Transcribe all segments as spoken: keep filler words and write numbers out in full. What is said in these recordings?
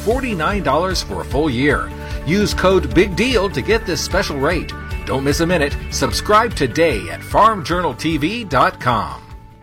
forty-nine dollars for a full year. Use code BIGDEAL to get this special rate. Don't miss a minute. Subscribe today at farm journal t v dot com.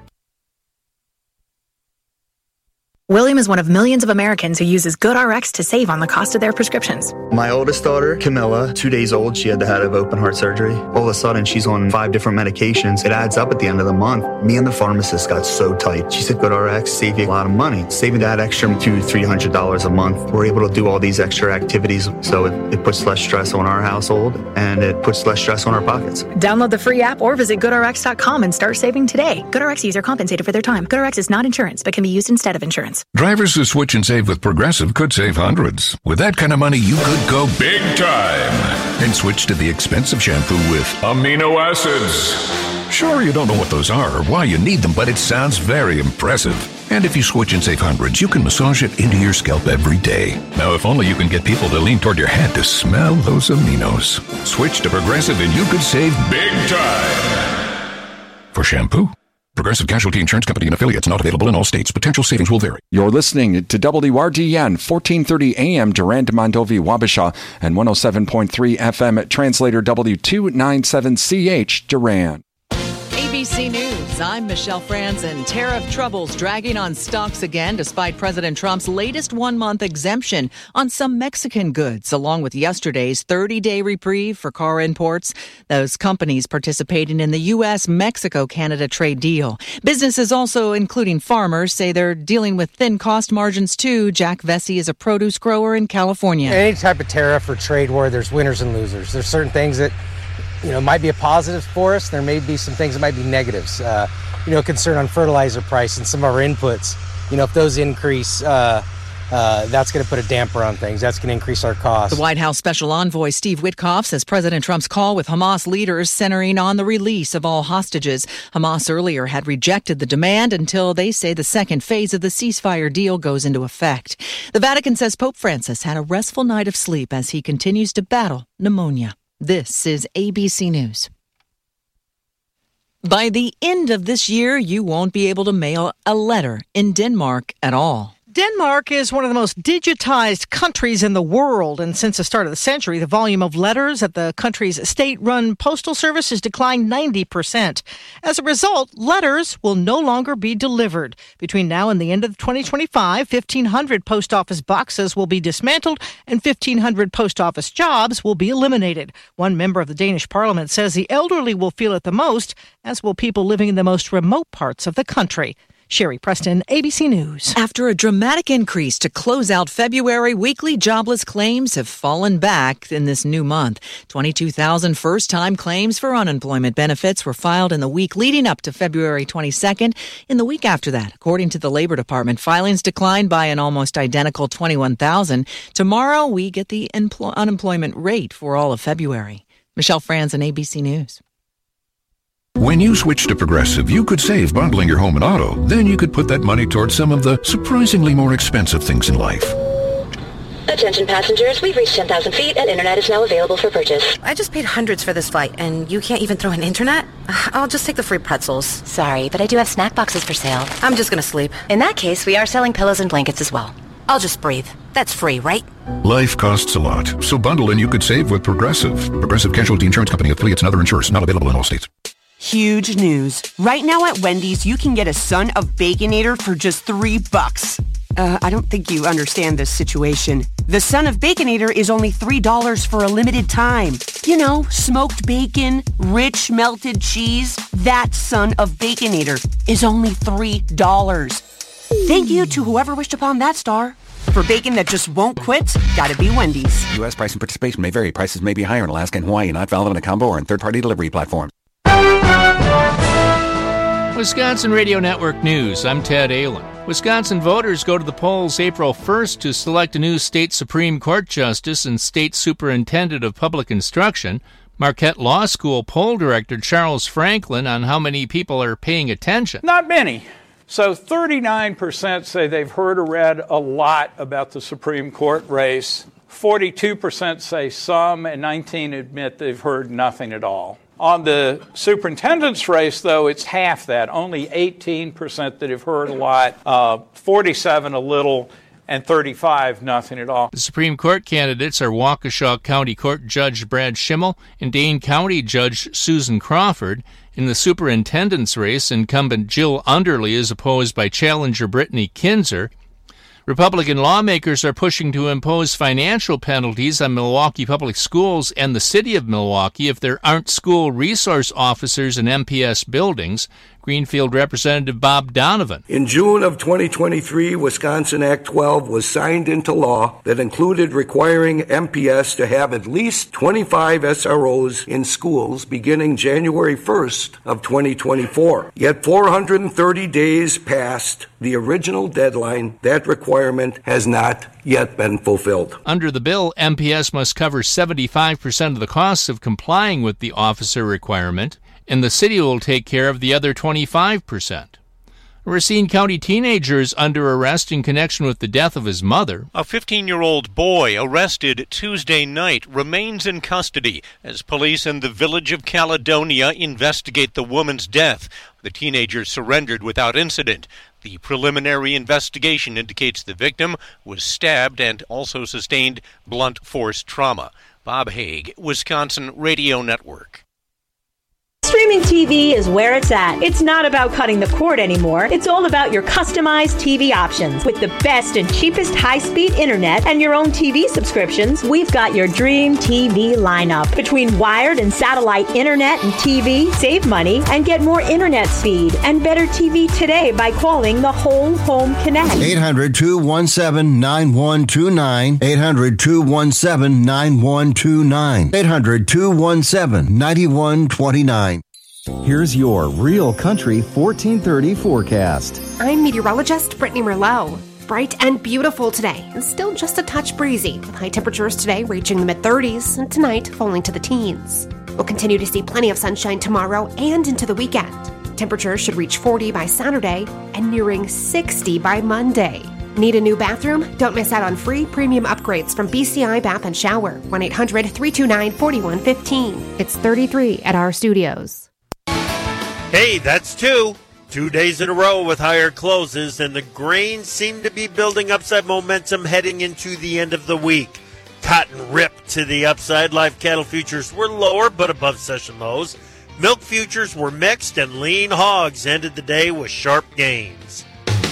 William is one of millions of Americans who uses GoodRx to save on the cost of their prescriptions. My oldest daughter, Camilla, two days old, she had to have open heart surgery. All of a sudden, she's on five different medications. It adds up at the end of the month. Me and the pharmacist got so tight. She said, GoodRx, save you a lot of money. Saving that extra two hundred dollars, three hundred dollars a month. We're able to do all these extra activities, so it, it puts less stress on our household, and it puts less stress on our pockets. Download the free app or visit good r x dot com and start saving today. GoodRx user compensated for their time. GoodRx is not insurance, but can be used instead of insurance. Drivers who switch and save with Progressive could save hundreds. With that kind of money, you could go big time and switch to the expensive shampoo with amino acids. Sure, you don't know what those are or why you need them, but it sounds very impressive. And if you switch and save hundreds, you can massage it into your scalp every day. Now, if only you can get people to lean toward your head to smell those aminos. Switch to Progressive and you could save big time. For shampoo, Progressive Casualty Insurance Company and affiliates, not available in all states. Potential savings will vary. You're listening to W R D N, fourteen thirty A M, Durand, Mondovi, Wabasha, and one oh seven point three F M at Translator W two ninety-seven C H, Durand. A B C News, I'm Michelle Franzen. Tariff troubles dragging on stocks again despite President Trump's latest one-month exemption on some Mexican goods, along with yesterday's thirty-day reprieve for car imports. Those companies participating in the U S Mexico Canada trade deal. Businesses also, including farmers, say they're dealing with thin cost margins too. Jack Vesey is a produce grower in California. Any type of tariff or trade war, there's winners and losers. There's certain things that you know, might be a positive for us. There may be some things that might be negatives. Uh, you know, concern on fertilizer price and some of our inputs. You know, if those increase, uh, uh, that's going to put a damper on things. That's going to increase our costs. The White House Special Envoy Steve Witkoff says President Trump's call with Hamas leaders centering on the release of all hostages. Hamas earlier had rejected the demand until they say the second phase of the ceasefire deal goes into effect. The Vatican says Pope Francis had a restful night of sleep as he continues to battle pneumonia. This is A B C News. By the end of this year, you won't be able to mail a letter in Denmark at all. Denmark is one of the most digitized countries in the world, and since the start of the century, the volume of letters at the country's state-run postal service has declined ninety percent. As a result, letters will no longer be delivered. Between now and the end of twenty twenty-five, fifteen hundred post office boxes will be dismantled and fifteen hundred post office jobs will be eliminated. One member of the Danish parliament says the elderly will feel it the most, as will people living in the most remote parts of the country. Sherry Preston, A B C News. After a dramatic increase to close out February, weekly jobless claims have fallen back in this new month. twenty-two thousand first-time claims for unemployment benefits were filed in the week leading up to February twenty-second. In the week after that, according to the Labor Department, filings declined by an almost identical twenty-one thousand. Tomorrow, we get the empl- unemployment rate for all of February. Michelle Franzen, A B C News. When you switch to Progressive, you could save bundling your home and auto. Then you could put that money towards some of the surprisingly more expensive things in life. Attention passengers, we've reached ten thousand feet and internet is now available for purchase. I just paid hundreds for this flight and you can't even throw an internet? I'll just take the free pretzels. Sorry, but I do have snack boxes for sale. I'm just gonna sleep. In that case, we are selling pillows and blankets as well. I'll just breathe. That's free, right? Life costs a lot, so bundle and you could save with Progressive. Progressive Casualty Insurance Company, affiliates, and other insurers. Not available in all states. Huge news. Right now at Wendy's, you can get a Son of Baconator for just three bucks. Uh, I don't think you understand this situation. The Son of Baconator is only three dollars for a limited time. You know, smoked bacon, rich melted cheese. That Son of Baconator is only three dollars. Thank you to whoever wished upon that star. For bacon that just won't quit, gotta be Wendy's. U S price and participation may vary. Prices may be higher in Alaska and Hawaii, not valid on a combo or in third-party delivery platforms. Wisconsin Radio Network News, I'm Ted Allen. Wisconsin voters go to the polls April first to select a new state Supreme Court justice and state superintendent of public instruction. Marquette Law School poll director Charles Franklin on how many people are paying attention. Not many. So thirty-nine percent say they've heard or read a lot about the Supreme Court race. forty-two percent say some, and nineteen admit they've heard nothing at all. On the superintendent's race, though, it's half that. Only eighteen percent that have heard a lot, uh, forty-seven a little, and thirty-five, nothing at all. The Supreme Court candidates are Waukesha County Court Judge Brad Schimmel and Dane County Judge Susan Crawford. In the superintendent's race, incumbent Jill Underly is opposed by challenger Brittany Kinzer. Republican lawmakers are pushing to impose financial penalties on Milwaukee Public Schools and the city of Milwaukee if there aren't school resource officers in M P S buildings. Greenfield Representative Bob Donovan. In June of twenty twenty-three, Wisconsin Act twelve was signed into law that included requiring M P S to have at least twenty-five S R Os in schools beginning January first of twenty twenty-four. Yet four hundred thirty days past the original deadline, that requirement has not yet been fulfilled. Under the bill, M P S must cover seventy-five percent of the costs of complying with the officer requirement, and the city will take care of the other twenty-five percent. A Racine County teenager is under arrest in connection with the death of his mother. A fifteen-year-old boy arrested Tuesday night remains in custody as police in the village of Caledonia investigate the woman's death. The teenager surrendered without incident. The preliminary investigation indicates the victim was stabbed and also sustained blunt force trauma. Bob Haig, Wisconsin Radio Network. Streaming T V is where it's at. It's not about cutting the cord anymore. It's all about your customized T V options. With the best and cheapest high-speed internet and your own T V subscriptions, we've got your dream T V lineup. Between wired and satellite internet and T V, save money and get more internet speed and better T V today by calling the Whole Home Connect. eight hundred, two one seven, nine one two nine. eight hundred, two one seven, nine one two nine. eight hundred, two one seven, nine one two nine. Here's your Real Country fourteen thirty forecast. I'm meteorologist Brittany Merlot. Bright and beautiful today, and still just a touch breezy, with high temperatures today reaching the mid-thirties and tonight falling to the teens. We'll continue to see plenty of sunshine tomorrow and into the weekend. Temperatures should reach forty by Saturday and nearing sixty by Monday. Need a new bathroom? Don't miss out on free premium upgrades from B C I Bath and Shower. one eight hundred, three two nine, four one one five. It's thirty-three at our studios. Hey, that's two. Two days in a row with higher closes, and the grains seem to be building upside momentum heading into the end of the week. Cotton ripped to the upside. Live cattle futures were lower, but above session lows. Milk futures were mixed, and lean hogs ended the day with sharp gains.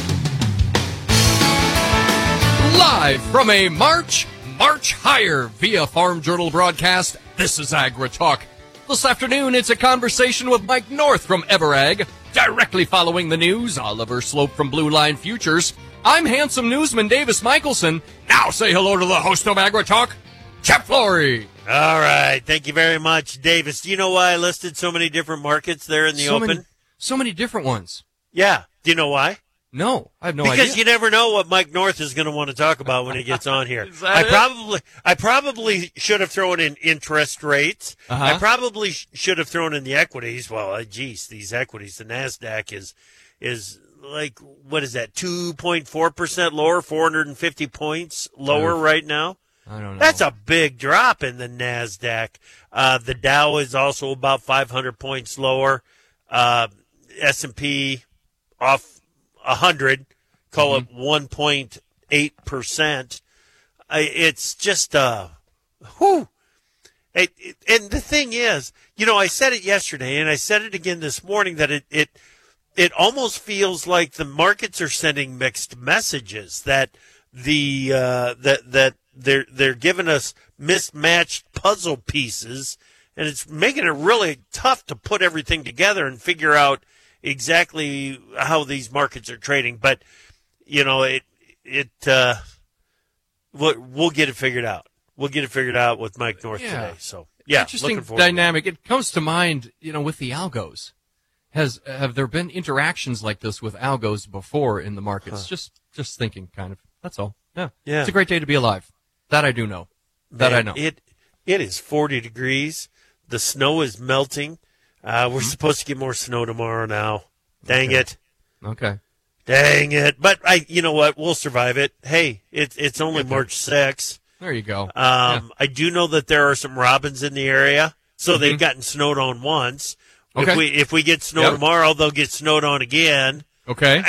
Live from a March, March Higher via Farm Journal broadcast, this is AgriTalk. This afternoon, it's a conversation with Mike North from Everag. Directly following the news, Oliver Slope from Blue Line Futures. I'm handsome newsman Davis Michelson. Now say hello to the host of AgriTalk, Chip Flory. All right. Thank you very much, Davis. Do you know why I listed so many different markets there in the so open? Many, so many different ones. Yeah. Do you know why? No, I have no because idea. Because you never know what Mike North is going to want to talk about when he gets on here. Is that I it? probably, I probably should have thrown in interest rates. Uh-huh. I probably sh- should have thrown in the equities. Well, uh, geez, these equities, the NASDAQ is, is like, what is that? two point four percent lower, four hundred fifty points lower Oof. right now. I don't know. That's a big drop in the NASDAQ. Uh, the Dow is also about five hundred points lower. Uh, S and P off one hundred. Call mm-hmm. it one point eight percent. It's just, uh, whew. It, it, and the thing is, you know, I said it yesterday and I said it again this morning that it, it, it almost feels like the markets are sending mixed messages, that the, uh, that, that they're, they're giving us mismatched puzzle pieces, and it's making it really tough to put everything together and figure out exactly how these markets are trading. But, you know, it, it, uh, we'll, we'll get it figured out. We'll get it figured out with Mike North yeah. today. So, yeah, interesting looking forward dynamic. It comes to mind, you know, with the algos. Has have there been interactions like this with algos before in the markets? Huh. Just, just thinking, kind of. That's all. Yeah, yeah. It's a great day to be alive. That I do know. That Man, I know. It, it is forty degrees. The snow is melting. Uh, we're supposed to get more snow tomorrow now. Dang okay. it. Okay. Dang it. But I, you know what? We'll survive it. Hey, it, it's only March sixth. There you go. Um, yeah. I do know that there are some robins in the area, so mm-hmm. they've gotten snowed on once. Okay. If we if we get snow yep. tomorrow, they'll get snowed on again. Okay. I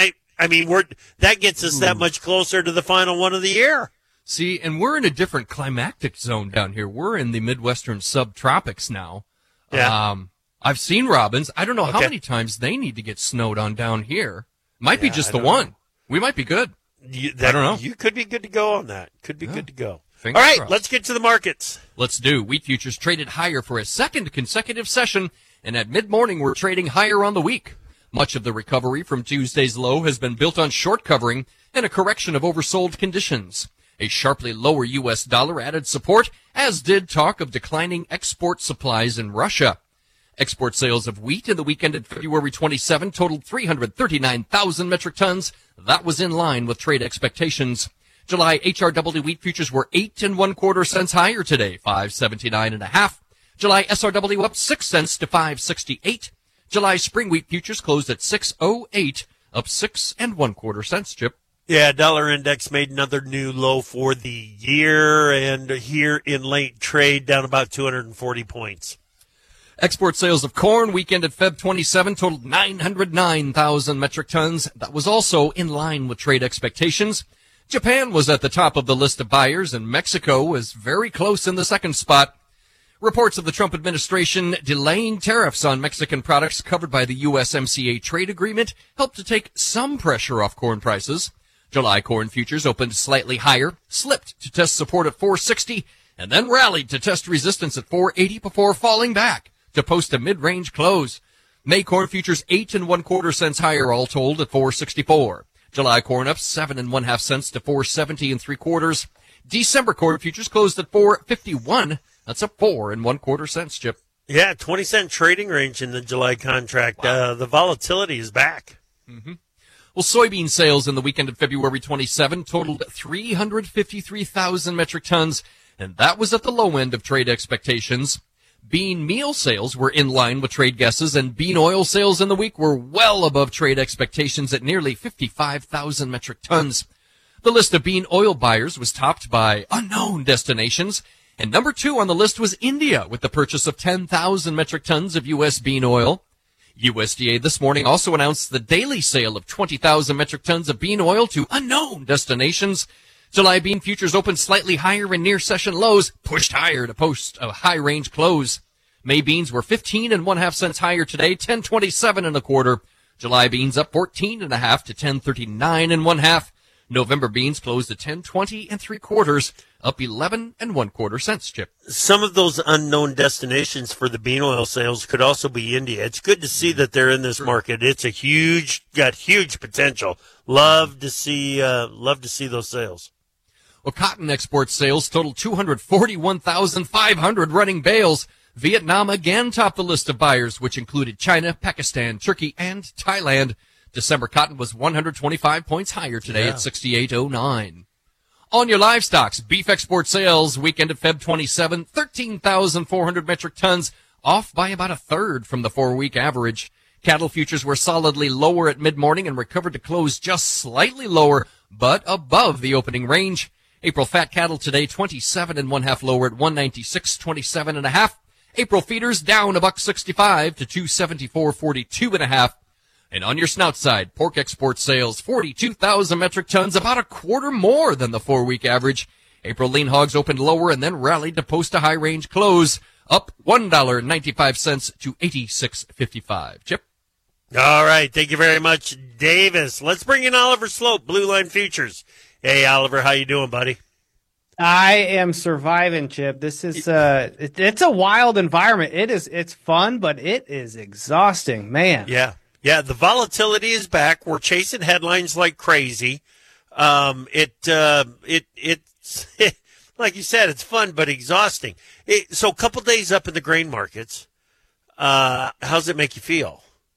I mean, we're that gets us that much closer to the final one of the year. See, and we're in a different climactic zone down here. We're in the Midwestern subtropics now. Yeah. Um, I've seen robins. I don't know how Okay. many times they need to get snowed on down here. Might be Yeah, just I the don't one. know. We might be good. You, that, I don't know. You could be good to go on that. Could be Yeah. good to go. Fingers All right, crossed. let's get to the markets. Let's do. Wheat futures traded higher for a second consecutive session, and at mid-morning we're trading higher on the week. Much of the recovery from Tuesday's low has been built on short covering and a correction of oversold conditions. A sharply lower U S dollar added support, as did talk of declining export supplies in Russia. Export sales of wheat in the week ended February twenty-seventh totaled three hundred thirty-nine thousand metric tons. That was in line with trade expectations. July H R W wheat futures were eight and one quarter cents higher today, five seventy-nine and a half. July S R W up six cents to five sixty-eight. July spring wheat futures closed at six oh eight, up six and one quarter cents, Chip. Yeah, dollar index made another new low for the year, and here in late trade, down about two hundred forty points. Export sales of corn week ended February twenty-seventh totaled nine hundred nine thousand metric tons. That was also in line with trade expectations. Japan was at the top of the list of buyers, and Mexico was very close in the second spot. Reports of the Trump administration delaying tariffs on Mexican products covered by the U S M C A trade agreement helped to take some pressure off corn prices. July corn futures opened slightly higher, slipped to test support at four sixty, and then rallied to test resistance at four eighty before falling back to post a mid-range close. May corn futures eight and one quarter cents higher, all told, at four sixty-four. July corn up seven and one half cents to four seventy and three quarters. December corn futures closed at four fifty-one. That's up four and one quarter cents, Chip. Yeah, twenty cent trading range in the July contract. Wow. Uh, the volatility is back. Mm-hmm. Well, soybean sales in the weekend of February twenty-seventh totaled three hundred fifty-three thousand metric tons, and that was at the low end of trade expectations. Bean meal sales were in line with trade guesses, and bean oil sales in the week were well above trade expectations at nearly fifty-five thousand metric tons. The list of bean oil buyers was topped by unknown destinations, and number two on the list was India with the purchase of ten thousand metric tons of U S bean oil. U S D A this morning also announced the daily sale of twenty thousand metric tons of bean oil to unknown destinations. July bean futures opened slightly higher in near session lows, pushed higher to post a high range close. May beans were fifteen and one half cents higher today, ten twenty-seven and a quarter. July beans up fourteen and a half to ten thirty-nine and one half. November beans closed at ten twenty and three quarters, up eleven and one quarter cents, Chip. Some of those unknown destinations for the bean oil sales could also be India. It's good to see that they're in this market. It's a huge, got huge potential. Love to see, uh, love to see those sales. Well, cotton export sales totaled two hundred forty-one thousand five hundred running bales. Vietnam again topped the list of buyers, which included China, Pakistan, Turkey, and Thailand. December cotton was one hundred twenty-five points higher today Yeah. at sixty-eight oh nine. On your livestocks, beef export sales weekend of February twenty-seventh, thirteen thousand four hundred metric tons, off by about a third from the four-week average. Cattle futures were solidly lower at mid-morning and recovered to close just slightly lower, but above the opening range. April fat cattle today twenty-seven and one half lower at one ninety-six twenty-seven and a half. April feeders down a buck sixty-five to two seventy-four forty-two and a half. And on your snout side, pork export sales forty-two thousand metric tons, about a quarter more than the four-week average. April lean hogs opened lower and then rallied to post a high-range close, up one dollar and ninety-five cents to eighty-six fifty-five. Chip? All right. Thank you very much, Davis. Let's bring in Oliver Slope, Blue Line Futures. Hey, Oliver, how you doing, buddy? I am surviving, Chip. This is uh, it, it's a wild environment. It is, it's fun, but it is exhausting, man. Yeah, yeah. The volatility is back. We're chasing headlines like crazy. Um, it, uh, it, it's like you said, it's fun but exhausting. It, so, a couple days up in the grain markets. Uh, how's it make you feel?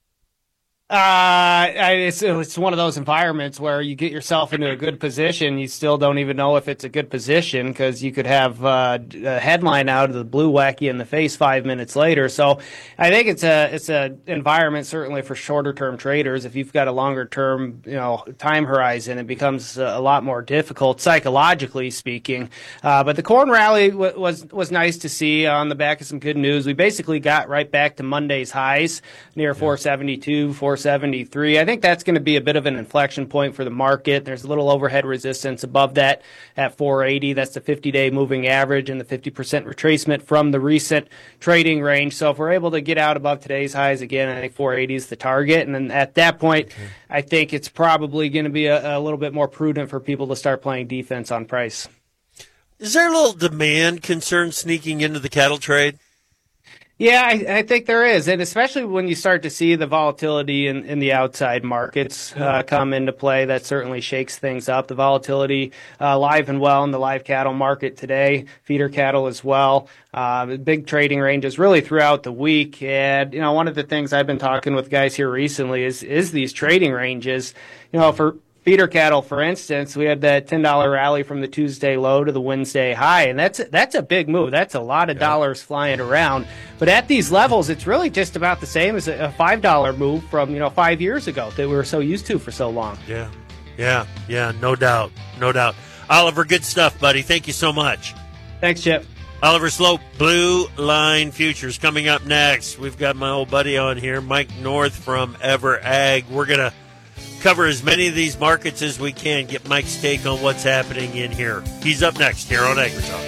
Uh, it's it's one of those environments where you get yourself into a good position. You still don't even know if it's a good position because you could have uh, a headline out of the blue wacky in the face five minutes later. So I think it's a it's a environment certainly for shorter term traders. If you've got a longer term you know time horizon, it becomes a lot more difficult psychologically speaking. Uh, but the corn rally w- was was nice to see on the back of some good news. We basically got right back to Monday's highs near four seventy-two, four four seventy-three. I think that's going to be a bit of an inflection point for the market. There's a little overhead resistance above that at four eighty. That's the fifty-day moving average and the fifty percent retracement from the recent trading range. So if we're able to get out above today's highs again, I think four eighty is the target. And then at that point, okay. I think it's probably going to be a, a little bit more prudent for people to start playing defense on price. Is there a little demand concern sneaking into the cattle trade? Yeah, I, I think there is, and especially when you start to see the volatility in, in the outside markets uh, come into play, that certainly shakes things up. The volatility uh, alive and well in the live cattle market today, feeder cattle as well. Uh, big trading ranges really throughout the week, and you know, one of the things I've been talking with guys here recently is is these trading ranges. You know, for feeder cattle, for instance, we had that ten dollar rally from the Tuesday low to the Wednesday high, and that's that's a big move. That's a lot of yeah. dollars flying around. But at these levels, it's really just about the same as a five dollar move from, you know, five years ago that we were so used to for so long. Yeah, yeah, yeah, no doubt, no doubt. Oliver, good stuff, buddy. Thank you so much. Thanks, Chip. Oliver Slope, Blue Line Futures, coming up next. We've got my old buddy on here, Mike North from Ever Ag. We're going to cover as many of these markets as we can, get Mike's take on what's happening in here. He's up next here on AgriTalk.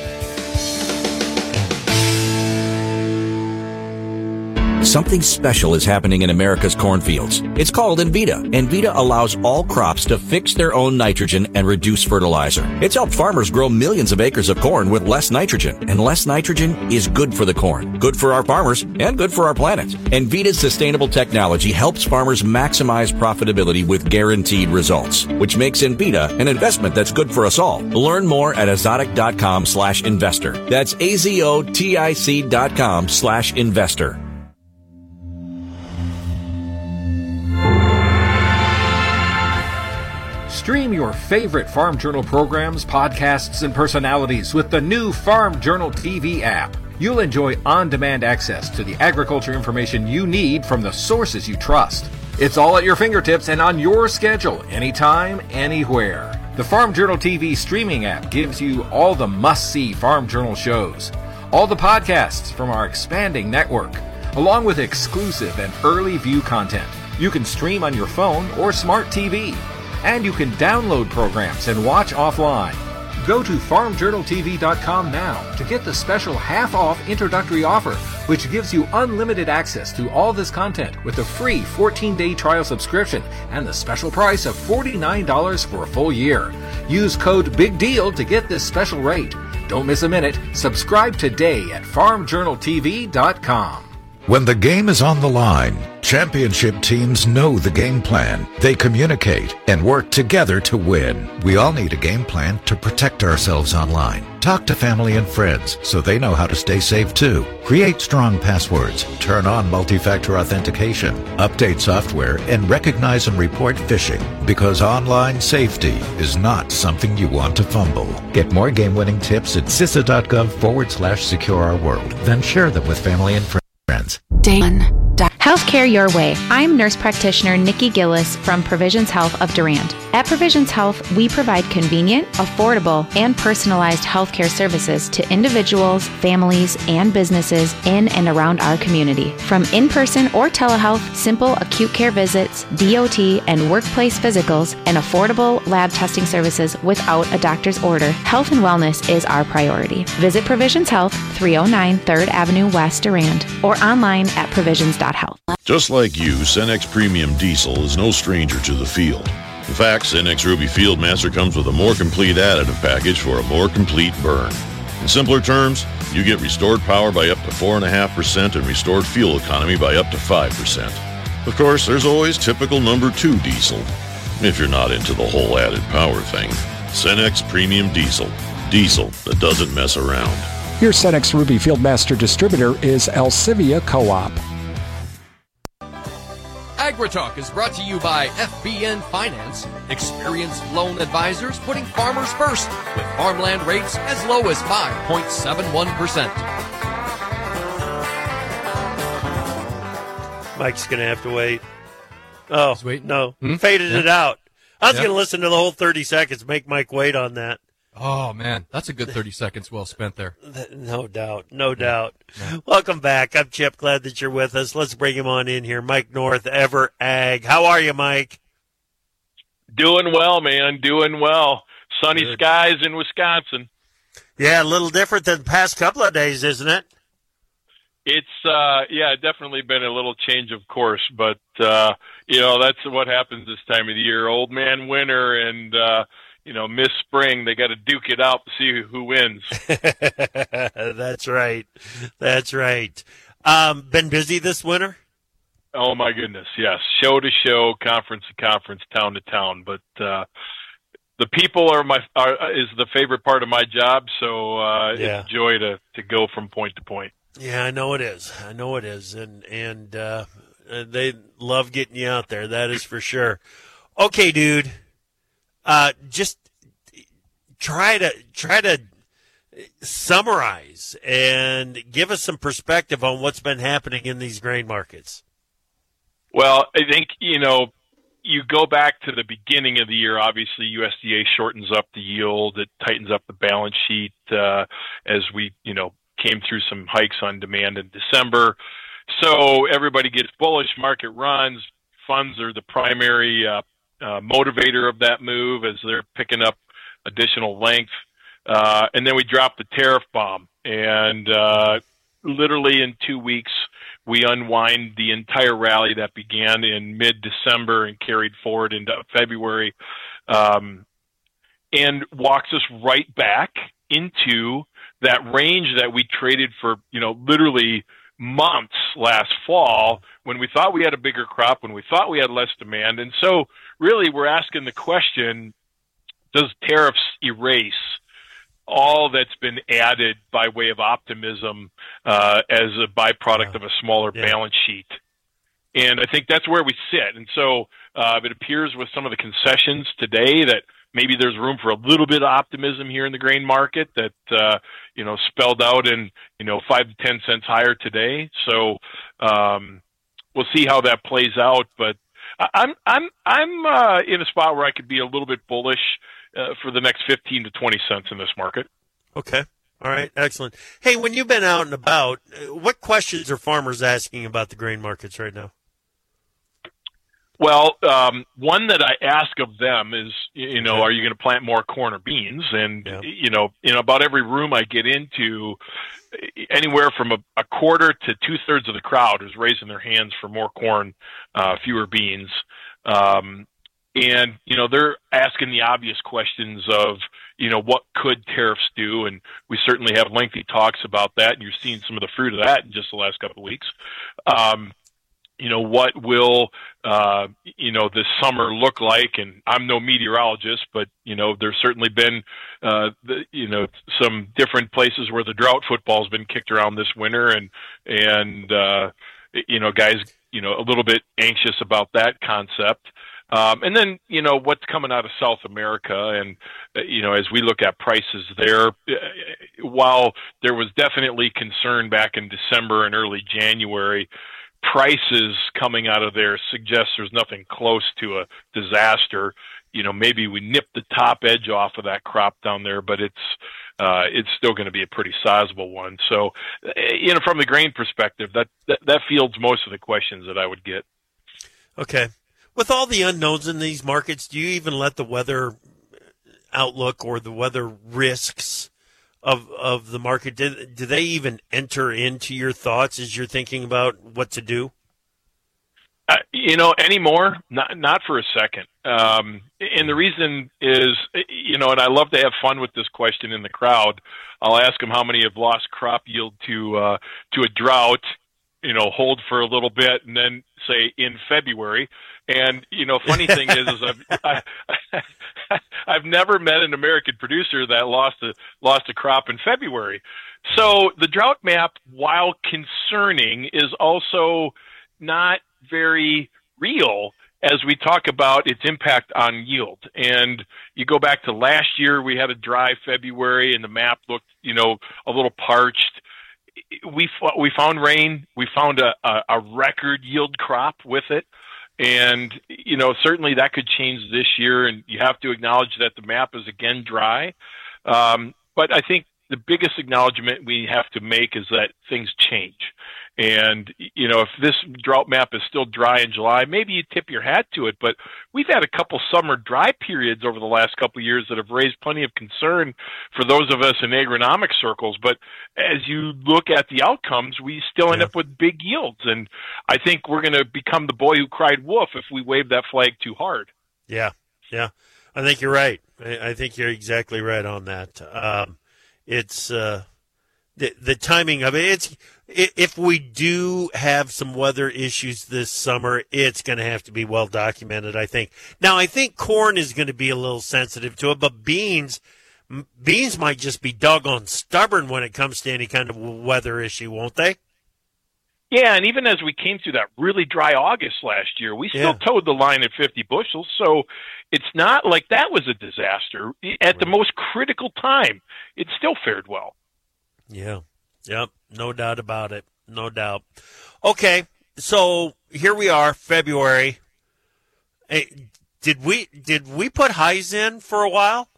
Something special is happening in America's cornfields. It's called Envita. Envita allows all crops to fix their own nitrogen and reduce fertilizer. It's helped farmers grow millions of acres of corn with less nitrogen. And less nitrogen is good for the corn, good for our farmers, and good for our planet. Envita's sustainable technology helps farmers maximize profitability with guaranteed results, which makes Envita an investment that's good for us all. Learn more at azotic.com slash investor. That's A-Z-O-T-I-C dot com slash investor. Stream your favorite Farm Journal programs, podcasts, and personalities with the new Farm Journal T V app. You'll enjoy on-demand access to the agriculture information you need from the sources you trust. It's all at your fingertips and on your schedule, anytime, anywhere. The Farm Journal T V streaming app gives you all the must-see Farm Journal shows, all the podcasts from our expanding network, along with exclusive and early view content. You can stream on your phone or smart T V. And you can download programs and watch offline. Go to farm journal t v dot com now to get the special half-off introductory offer, which gives you unlimited access to all this content with a free fourteen-day trial subscription and the special price of forty-nine dollars for a full year. Use code BIGDEAL to get this special rate. Don't miss a minute. Subscribe today at farm journal t v dot com. When the game is on the line, championship teams know the game plan. They communicate and work together to win. We all need a game plan to protect ourselves online. Talk to family and friends so they know how to stay safe too. Create strong passwords, turn on multi-factor authentication, update software, and recognize and report phishing, because online safety is not something you want to fumble. Get more game-winning tips at C I S A.gov forward slash secure our world. Then share them with family and friends. Day one. Healthcare Your Way. I'm nurse practitioner Nikki Gillis from Provisions Health of Durand. At Provisions Health, we provide convenient, affordable, and personalized healthcare services to individuals, families, and businesses in and around our community. From in-person or telehealth, simple acute care visits, D O T, and workplace physicals, and affordable lab testing services without a doctor's order, health and wellness is our priority. Visit Provisions Health, three oh nine third Avenue West, Durand, or online at provisions dot health. Just like you, Cenex Premium Diesel is no stranger to the field. In fact, Cenex Ruby Fieldmaster comes with a more complete additive package for a more complete burn. In simpler terms, you get restored power by up to four point five percent and restored fuel economy by up to five percent. Of course, there's always typical number two diesel, if you're not into the whole added power thing. Cenex Premium Diesel. Diesel that doesn't mess around. Your Cenex Ruby Fieldmaster distributor is Alcivia Co-op. AgriTalk is brought to you by F B N Finance, experienced loan advisors putting farmers first with farmland rates as low as five point seven one percent. Mike's going to have to wait. Oh, wait. no. Hmm? Faded yeah. it out. I was yeah. going to listen to the whole thirty seconds, make Mike wait on that. Oh, man, that's a good thirty seconds well spent there. No doubt, no doubt. No. Welcome back. I'm Chip. Glad that you're with us. Let's bring him on in here. Mike North, Ever Ag. How are you, Mike? Doing well, man. Doing well. Sunny Good. skies in Wisconsin. Yeah, a little different than the past couple of days, isn't it? It's, uh, yeah, definitely been a little change of course, but, uh, you know, that's what happens this time of the year. Old man winter and, uh, you know, miss spring. They got to duke it out to see who wins. That's right. That's right. Um, been busy this winter? Oh my goodness. Yes. Show to show, conference to conference, town to town. But, uh, the people are my, are, is the favorite part of my job. So, uh, Yeah. it's a joy to, to go from point to point. Yeah, I know it is. I know it is. And, and, uh, they love getting you out there. That is for sure. Okay, dude. Uh, just try to try to summarize and give us some perspective on what's been happening in these grain markets. Well, I think, you know, you go back to the beginning of the year, obviously U S D A shortens up the yield. It tightens up the balance sheet uh, as we, you know, came through some hikes on demand in December. So everybody gets bullish, market runs. Funds are the primary uh, uh, motivator of that move as they're picking up additional length. Uh, and then we dropped the tariff bomb. And uh, literally in two weeks, we unwind the entire rally that began in mid-December and carried forward into February, um, and walks us right back into that range that we traded for, you know, literally months last fall when we thought we had a bigger crop, when we thought we had less demand. And so really we're asking the question, does tariffs erase all that's been added by way of optimism uh, as a byproduct of a smaller Yeah. balance sheet? And I think that's where we sit. And so uh, it appears with some of the concessions today that maybe there's room for a little bit of optimism here in the grain market that, uh, you know, spelled out in, you know, five to ten cents higher today. So um, we'll see how that plays out. But I- I'm, I'm, I'm uh, in a spot where I could be a little bit bullish uh, for the next fifteen to twenty cents in this market. Okay. All right. Excellent. Hey, when you've been out and about, uh, what questions are farmers asking about the grain markets right now? Well, um, one that I ask of them is, you know, are you going to plant more corn or beans? And, Yeah. you know, in about every room I get into, anywhere from a, a quarter to two thirds of the crowd is raising their hands for more corn, uh, fewer beans. Um, and, you know, they're asking the obvious questions of, you know, what could tariffs do? And we certainly have lengthy talks about that. And you're seeing some of the fruit of that in just the last couple of weeks. Um, you know, what will, uh, you know, this summer look like? And I'm no meteorologist, but, you know, there's certainly been, uh, the, you know, some different places where the drought football has been kicked around this winter and, and, uh, you know, guys, you know, a little bit anxious about that concept. Um, and then, you know, what's coming out of South America and, uh, you know, as we look at prices there, uh, while there was definitely concern back in December and early January, prices coming out of there suggest there's nothing close to a disaster. You know, maybe we nip the top edge off of that crop down there, but it's, uh, it's still going to be a pretty sizable one. So, you know, from the grain perspective, that, that, that fields most of the questions that I would get. Okay. With all the unknowns in these markets, do you even let the weather outlook or the weather risks of of the market, do, do they even enter into your thoughts as you're thinking about what to do? Uh, you know, anymore, not not for a second. Um, and the reason is, you know, and I love to have fun with this question in the crowd. I'll ask them how many have lost crop yield to uh, to a drought, you know, hold for a little bit, and then say in February. And, you know, funny thing is, is I've, I, I've never met an American producer that lost a, lost a crop in February. So the drought map, while concerning, is also not very real as we talk about its impact on yield. And you go back to last year, we had a dry February and the map looked, you know, a little parched. We, we found rain. We found a, a, a record yield crop with it. And, you know, certainly that could change this year, and you have to acknowledge that the map is again dry. Um, but I think the biggest acknowledgement we have to make is that things change. And, you know, if this drought map is still dry in July, maybe you tip your hat to it. But we've had a couple summer dry periods over the last couple of years that have raised plenty of concern for those of us in agronomic circles. But as you look at the outcomes, we still end yeah. up with big yields. And I think we're going to become the boy who cried wolf if we wave that flag too hard. Yeah, yeah. I think you're right. I, I think you're exactly right on that. Um, it's uh, the, the timing of it. It's if we do have some weather issues this summer, it's going to have to be well documented, I think. Now, I think corn is going to be a little sensitive to it, but beans, beans might just be doggone stubborn when it comes to any kind of weather issue, won't they? Yeah, and even as we came through that really dry August last year, we still Yeah. towed the line at fifty bushels, so it's not like that was a disaster. At the most critical time, it still fared well. Yeah. Yep. No doubt about it. No doubt. Okay. So here we are, February. Hey, did we did we put highs in for a while?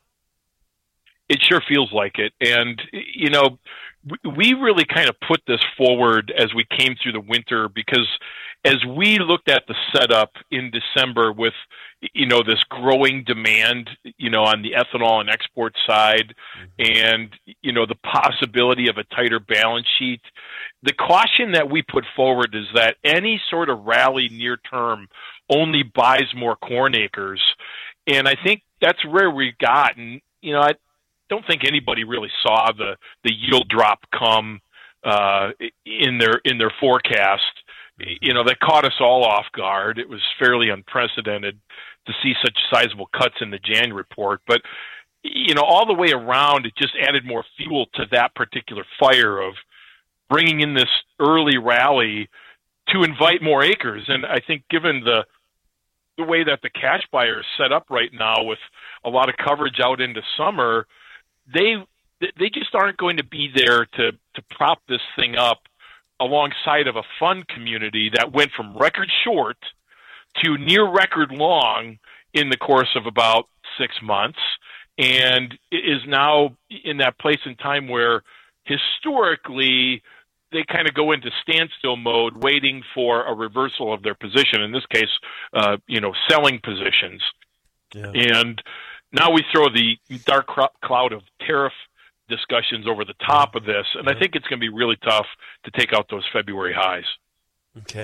It sure feels like it. And, you know, we really kind of put this forward as we came through the winter because as we looked at the setup in December with, you know, this growing demand, you know, on the ethanol and export side and, you know, the possibility of a tighter balance sheet, the caution that we put forward is that any sort of rally near term only buys more corn acres. And I think that's where we got. And, you know, I don't think anybody really saw the, the yield drop come uh, in their in their forecast. You know, that caught us all off guard. It was fairly unprecedented to see such sizable cuts in the Jan report. But, you know, all the way around, it just added more fuel to that particular fire of bringing in this early rally to invite more acres. And I think given the the way that the cash buyer is set up right now with a lot of coverage out into summer, they they just aren't going to be there to, to prop this thing up alongside of a fund community that went from record short to near record long in the course of about six months and is now in that place in time where historically they kind of go into standstill mode waiting for a reversal of their position, in this case, uh, you know, selling positions. Yeah. And now we throw the dark cloud of tariff discussions over the top of this, and I think it's going to be really tough to take out those February highs. Okay.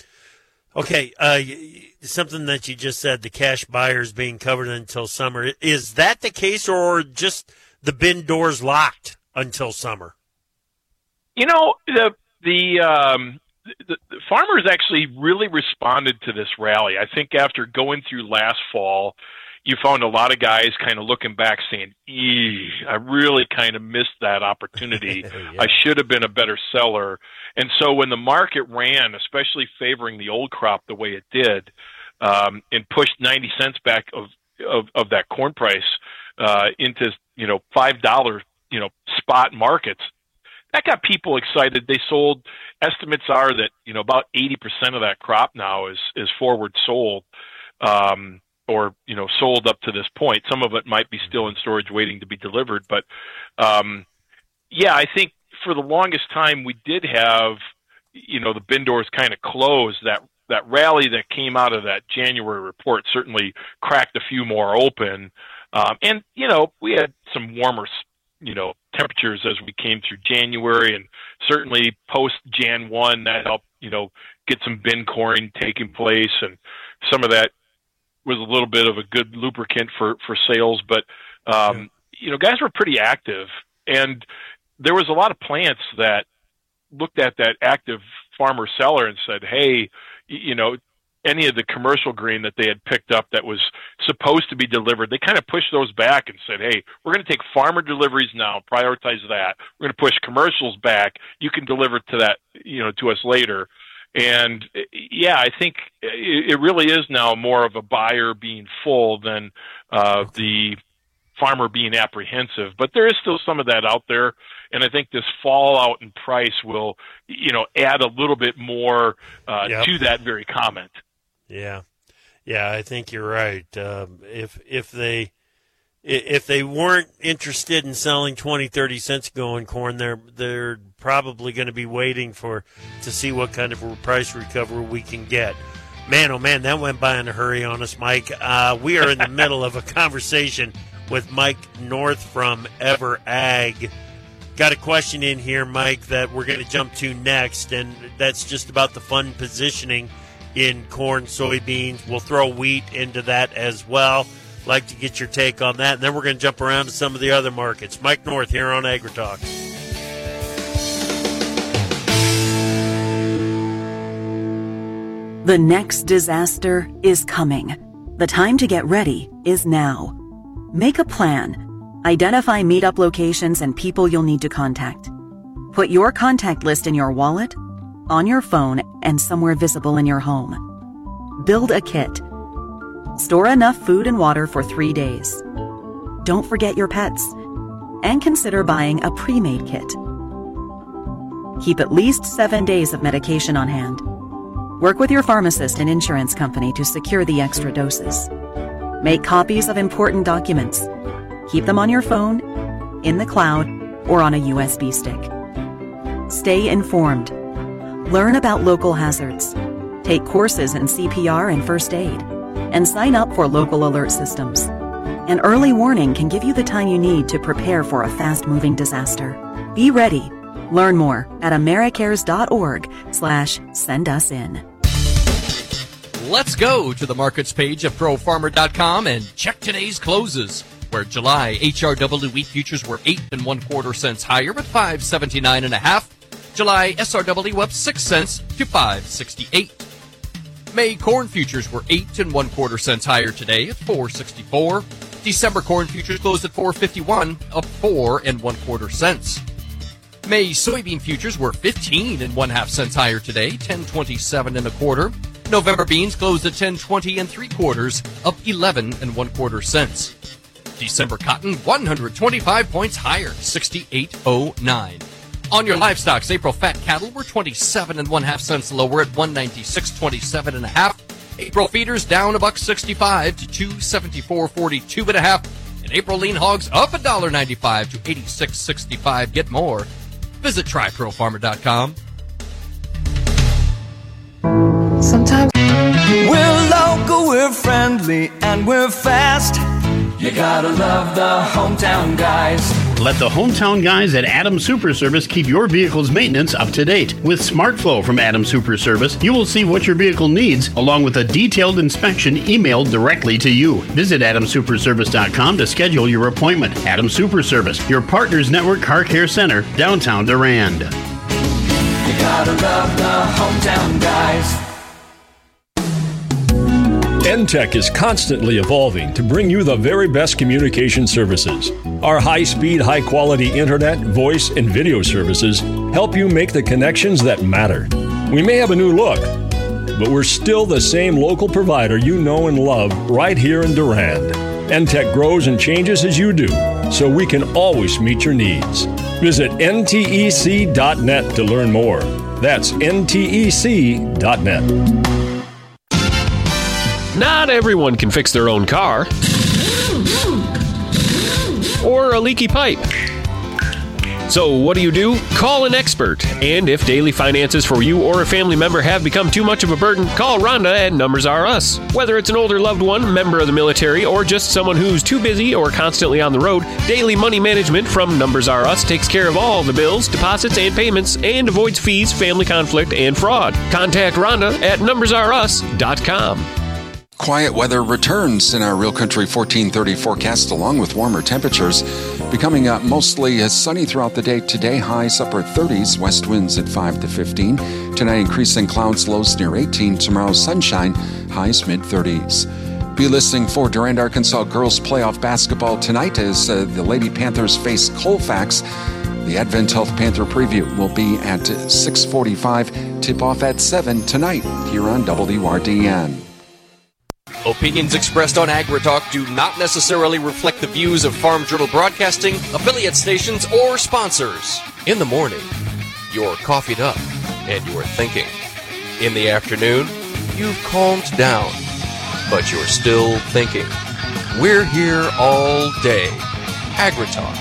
Okay, uh, something that you just said, the cash buyers being covered until summer. Is that the case, or just the bin doors locked until summer? You know, the the, um, the, the farmers actually really responded to this rally. I think after going through last fall, you found a lot of guys kind of looking back saying, "Eee, I really kind of missed that opportunity. Yeah. I should have been a better seller." And so when the market ran, especially favoring the old crop the way it did, um, and pushed ninety cents back of, of, of that corn price uh, into, you know, five dollars, you know, spot markets, that got people excited. They sold. Estimates are that, you know, about eighty percent of that crop now is, is forward sold. Um, or, you know, sold up to this point. Some of it might be still in storage waiting to be delivered. But, um, yeah, I think for the longest time we did have, you know, the bin doors kind of closed. That, that rally that came out of that January report certainly cracked a few more open. Um, and, you know, we had some warmer, you know, temperatures as we came through January, and certainly post Jan one that helped, you know, get some bin coring taking place, and some of that was a little bit of a good lubricant for, for sales. But, um, yeah. you know, guys were pretty active, and there was a lot of plants that looked at that active farmer seller and said, hey, you know, any of the commercial grain that they had picked up that was supposed to be delivered, they kind of pushed those back and said, hey, we're going to take farmer deliveries now, prioritize that. We're going to push commercials back. You can deliver to that, you know, to us later. And yeah, I think it really is now more of a buyer being full than uh, the farmer being apprehensive. But there is still some of that out there, and I think this fallout in price will, you know, add a little bit more uh, yep. to that very comment. Yeah, yeah, I think you're right. Um, if if they if they weren't interested in selling twenty, thirty cents going corn, they're they're probably going to be waiting for to see what kind of a price recovery we can get. Man, oh man, that went by in a hurry on us, Mike. Uh, we are in the middle of a conversation with Mike North from Ever Ag. Got a question in here, Mike, that we're going to jump to next, and that's just about the fund positioning in corn, soybeans. We'll throw wheat into that as well. Like to get your take on that, and then we're going to jump around to some of the other markets. Mike North here on AgriTalk. The next disaster is coming. The time to get ready is now. Make a plan. Identify meetup locations and people you'll need to contact. Put your contact list in your wallet, on your phone, and somewhere visible in your home. Build a kit. Store enough food and water for three days. Don't forget your pets. And consider buying a pre-made kit. Keep at least seven days of medication on hand. Work with your pharmacist and insurance company to secure the extra doses. Make copies of important documents. Keep them on your phone, in the cloud, or on a U S B stick. Stay informed. Learn about local hazards. Take courses in C P R and first aid. And sign up for local alert systems. An early warning can give you the time you need to prepare for a fast-moving disaster. Be ready. Learn more at americares.org slash send us in. Let's go to the markets page of pro farmer dot com and check today's closes, where July H R W wheat futures were eight and one quarter cents higher at five seventy-nine and a half. July S R W up six cents to five sixty-eight. May corn futures were eight and one quarter cents higher today at four sixty-four. December corn futures closed at four fifty-one, up four and one quarter cents. May soybean futures were fifteen and one half cents higher today, ten twenty-seven and a quarter. November beans closed at ten twenty and three quarters, up eleven and one quarter cents. December cotton one hundred twenty-five points higher, sixty-eight oh nine. On your livestocks, April fat cattle were twenty-seven and one half cents lower at one ninety-six twenty-seven and a half. April feeders down a buck sixty-five to two seventy-four forty-two and a half. And April lean hogs up a dollar ninety-five to eighty-six sixty-five. Get more. Visit try pro farmer dot com. Sometimes we're local, we're friendly, and we're fast. You gotta love the hometown guys. Let the hometown guys at Adams Super Service keep your vehicle's maintenance up to date. With SmartFlow from Adams Super Service, you will see what your vehicle needs, along with a detailed inspection emailed directly to you. Visit adams super service dot com to schedule your appointment. Adams Super Service, your Partners Network Car Care Center, downtown Durand. You gotta love the hometown guys. N Tech is constantly evolving to bring you the very best communication services. Our high-speed, high-quality internet, voice, and video services help you make the connections that matter. We may have a new look, but we're still the same local provider you know and love right here in Durand. N Tech grows and changes as you do, so we can always meet your needs. Visit N T E C dot net to learn more. That's N T E C dot net. Not everyone can fix their own car or a leaky pipe. So what do you do? Call an expert. And if daily finances for you or a family member have become too much of a burden, call Rhonda at Numbers R Us. Whether it's an older loved one, member of the military, or just someone who's too busy or constantly on the road, Daily Money Management from Numbers R Us takes care of all the bills, deposits, and payments, and avoids fees, family conflict, and fraud. Contact Rhonda at numbers r us dot com. Quiet weather returns in our Real Country fourteen thirty forecast, along with warmer temperatures. Becoming uh, mostly uh, sunny throughout the day today. Highs upper thirties, west winds at five to fifteen. Tonight, increasing clouds, lows near eighteen. Tomorrow, sunshine, highs mid thirties. Be listening for Durand, Arkansas girls playoff basketball tonight as uh, the Lady Panthers face Colfax. The Advent Health Panther preview will be at six forty-five. Tip-off at seven tonight here on W R D N. Opinions expressed on AgriTalk do not necessarily reflect the views of Farm Journal Broadcasting, affiliate stations, or sponsors. In the morning, you're coffeeed up and you're thinking. In the afternoon, you've calmed down, but you're still thinking. We're here all day. AgriTalk.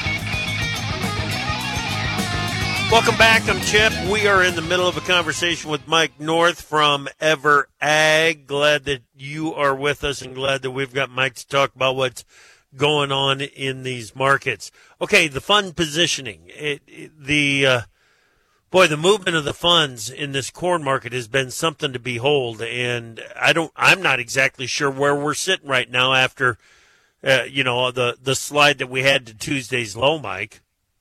Welcome back. I'm Chip. We are in the middle of a conversation with Mike North from Ever Ag. Glad that you are with us and glad that we've got Mike to talk about what's going on in these markets. Okay, the fund positioning. It, it, the uh, boy, the movement of the funds in this corn market has been something to behold, and I don't. I'm not exactly sure where we're sitting right now after, uh, you know, the the slide that we had to Tuesday's low, Mike.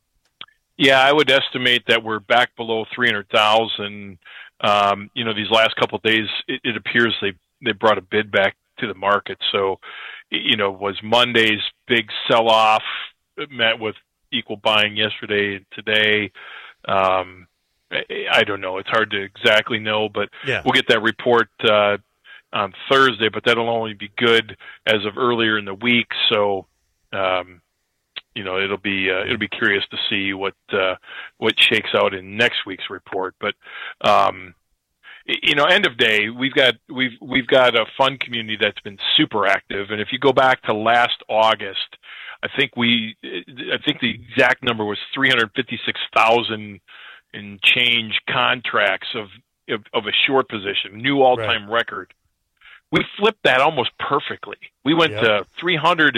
Yeah, I would estimate that we're back below three hundred thousand. Um, you know, these last couple of days, it, it appears they they brought a bid back to the market. So, you know, was Monday's big sell-off met with equal buying yesterday and today? Um, I, I don't know. It's hard to exactly know, but yeah. We'll get that report uh, on Thursday. But that'll only be good as of earlier in the week. So. Um, You know, it'll be uh, it'll be curious to see what uh, what shakes out in next week's report. But um, you know, end of day, we've got we've we've got a fund community that's been super active. And if you go back to last August, I think we I think the exact number was three hundred fifty-six thousand and change contracts of, of of a short position, new all time right. record. We flipped that almost perfectly. We went yep. to three hundred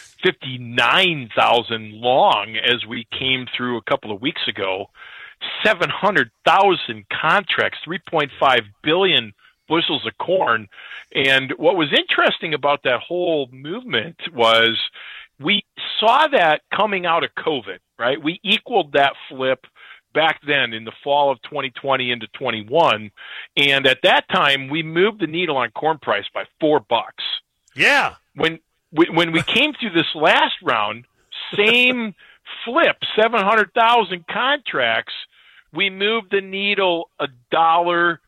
fifty-nine thousand long as we came through a couple of weeks ago. seven hundred thousand contracts, three point five billion bushels of corn. And what was interesting about that whole movement was we saw that coming out of COVID, right? We equaled that flip back then in the fall of twenty twenty into twenty-one. And at that time, we moved the needle on corn price by four bucks. Yeah. When when we came through this last round, same flip, seven hundred thousand contracts, we moved the needle a dollar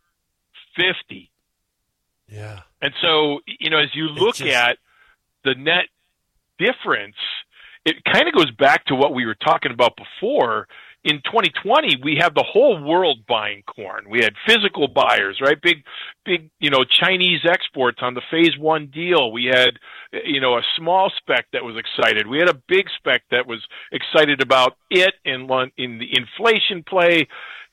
fifty. Yeah. And so, you know, as you look just... at the net difference, it kind of goes back to what we were talking about before. In twenty twenty, we had the whole world buying corn. We had physical buyers, right? Big, big, you know, Chinese exports on the phase one deal. We had, you know, a small spec that was excited. We had a big spec that was excited about it in, in the inflation play.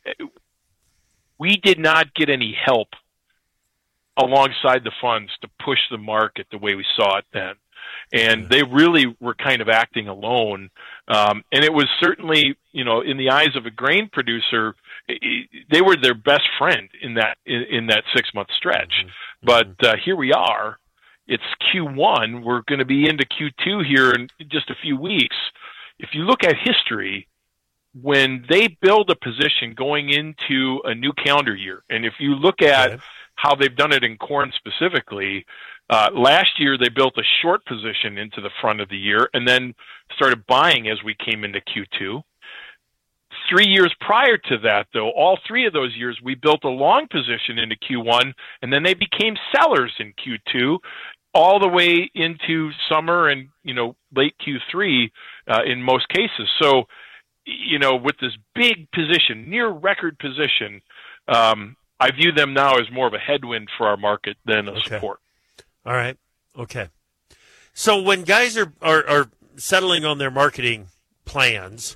We did not get any help alongside the funds to push the market the way we saw it then. And they really were kind of acting alone. Um, and it was certainly, you know, in the eyes of a grain producer, they were their best friend in that in, in that six-month stretch. Mm-hmm. But uh, here we are. It's Q one. We're going to be into Q two here in just a few weeks. If you look at history, when they build a position going into a new calendar year, and if you look at okay. how they've done it in corn specifically, Uh, last year, they built a short position into the front of the year and then started buying as we came into Q two. Three years prior to that, though, all three of those years, we built a long position into Q one, and then they became sellers in Q two, all the way into summer and, you know, late Q three uh, in most cases. So, you know, with this big position, near record position, um, I view them now as more of a headwind for our market than a okay. support. All right. Okay. So when guys are, are, are settling on their marketing plans,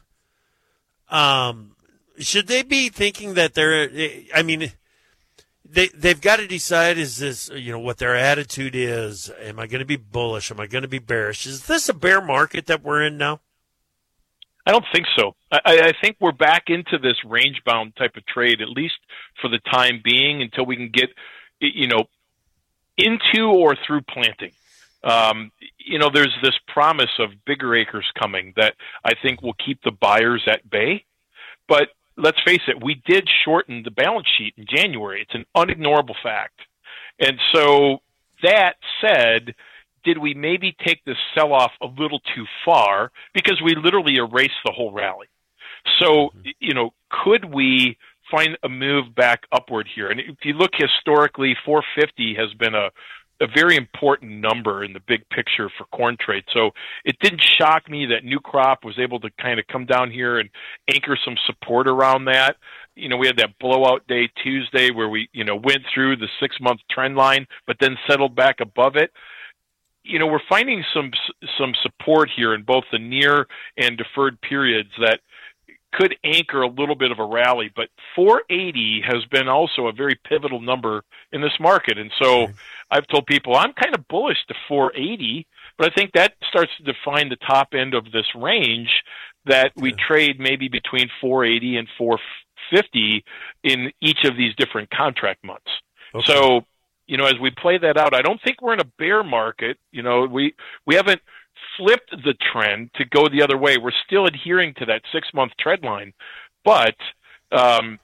um, should they be thinking that they're, I mean, they, they've got to decide, is this, you know, what their attitude is. Am I going to be bullish? Am I going to be bearish? Is this a bear market that we're in now? I don't think so. I, I think we're back into this range-bound type of trade, at least for the time being, until we can get, you know, into or through planting. Um, you know, there's this promise of bigger acres coming that I think will keep the buyers at bay. But let's face it, we did shorten the balance sheet in January. It's an unignorable fact. And so that said, did we maybe take this sell-off a little too far? Because we literally erased the whole rally. So, you know, could we find a move back upward here? And if you look historically, four fifty has been a, a very important number in the big picture for corn trade. So it didn't shock me that New Crop was able to kind of come down here and anchor some support around that. You know, we had that blowout day Tuesday where we, you know, went through the six-month trend line, but then settled back above it. you know, we're finding some some support here in both the near and deferred periods that could anchor a little bit of a rally. But four eighty has been also a very pivotal number in this market. And so I've told people I'm kind of bullish to four eighty, but I think that starts to define the top end of this range that we trade maybe between four eighty and four fifty in each of these different contract months. Okay. So, you know, as we play that out, I don't think we're in a bear market. You know, we we haven't flipped the trend to go the other way. We're still adhering to that six-month trend line, but um,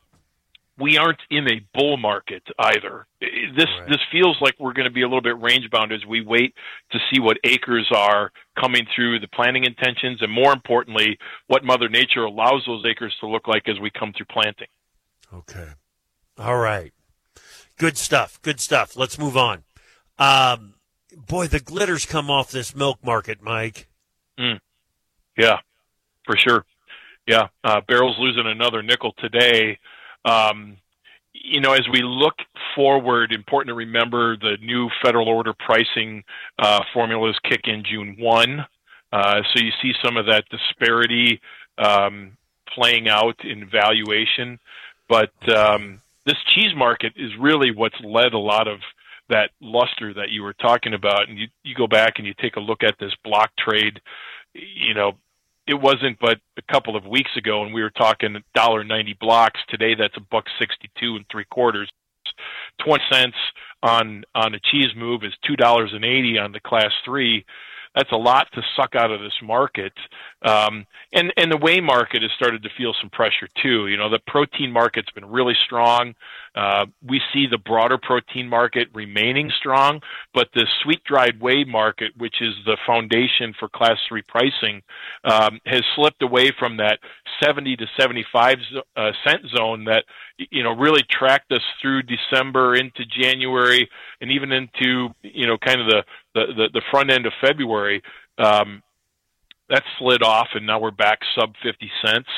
we aren't in a bull market either. This right. this feels like we're going to be a little bit range-bound as we wait to see what acres are coming through the planting intentions, and more importantly, what Mother Nature allows those acres to look like as we come through planting. Okay. All right. Good stuff. Good stuff. Let's move on. Um, boy, the glitter's come off this milk market, Mike. Mm. Yeah, for sure. Yeah, uh, barrel's losing another nickel today. Um, you know, as we look forward, important to remember the new federal order pricing uh, formulas kick in June first. Uh, so you see some of that disparity um, playing out in valuation. But um, this cheese market is really what's led a lot of that luster that you were talking about. And you, you go back and you take a look at this block trade, you know, it wasn't but a couple of weeks ago, and we were talking one dollar ninety blocks. Today, that's a buck sixty-two and three quarters. Twenty cents on on a cheese move is two dollars and eighty on the class three. That's a lot to suck out of this market. Um, and, and the whey market has started to feel some pressure too. You know, the protein market's been really strong. Uh, we see the broader protein market remaining strong, but the sweet dried whey market, which is the foundation for class three pricing, um, has slipped away from that seventy to seventy-five uh, cent zone that, you know, really tracked us through December into January and even into, you know, kind of the, the, the front end of February. Um, that slid off, and now we're back sub fifty cents.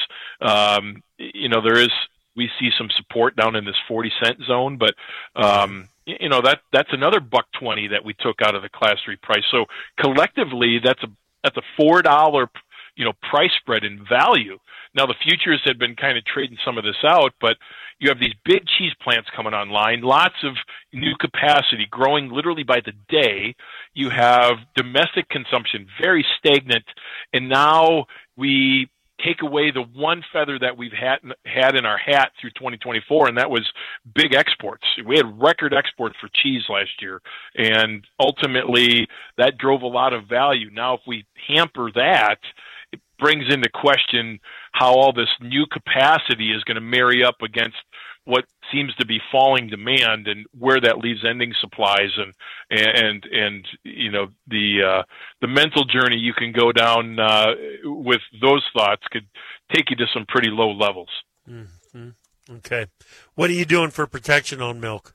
Um, you know, there is, we see some support down in this forty cent zone, but, um, you know, that, that's another buck twenty that we took out of the class three price. So collectively, that's a, that's a four dollar, you know, price spread in value. Now the futures had been kind of trading some of this out, but you have these big cheese plants coming online, lots of new capacity growing literally by the day. You have domestic consumption very stagnant, and now we take away the one feather that we've had had in our hat through twenty twenty-four, and that was big exports. We had record exports for cheese last year, and ultimately that drove a lot of value. Now, if we hamper that, it brings into question how all this new capacity is going to marry up against what seems to be falling demand, and where that leaves ending supplies, and and and you know the uh, the mental journey you can go down uh, with those thoughts could take you to some pretty low levels. Mm-hmm. Okay, what are you doing for protection on milk?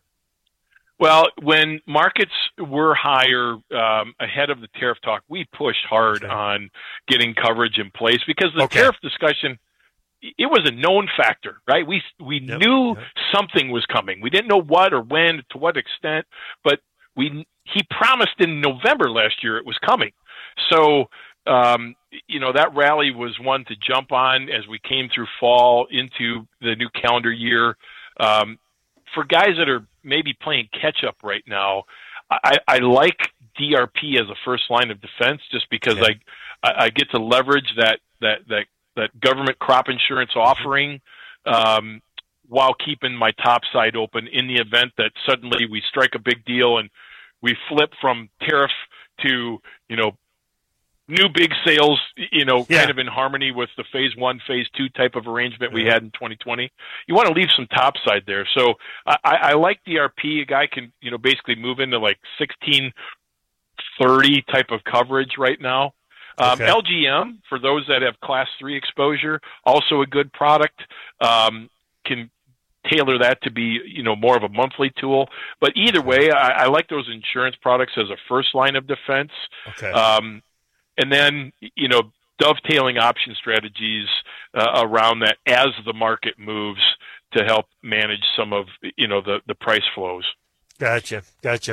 Well, when markets were higher um, ahead of the tariff talk, we pushed hard okay. on getting coverage in place, because the okay. tariff discussion, it was a known factor, right? We we yep, knew yep. something was coming. We didn't know what or when, to what extent, but we he promised in November last year it was coming. So, um, you know, that rally was one to jump on as we came through fall into the new calendar year. Um, for guys that are maybe playing catch-up right now, I, I like D R P as a first line of defense, just because okay. I, I get to leverage that that that that government crop insurance offering, um, while keeping my top side open in the event that suddenly we strike a big deal and we flip from tariff to, you know, new big sales, you know, yeah. kind of in harmony with the phase one, phase two type of arrangement we had in twenty twenty. You want to leave some top side there. So I, I like D R P. A guy can, you know, basically move into like sixteen thirty type of coverage right now. Um, okay. L G M, for those that have class three exposure, also a good product. Um, can tailor that to be, you know, more of a monthly tool. But either way, I, I like those insurance products as a first line of defense. Okay. Um, and then, you know, dovetailing option strategies uh, around that as the market moves to help manage some of, you know, the, the price flows. Gotcha. Gotcha.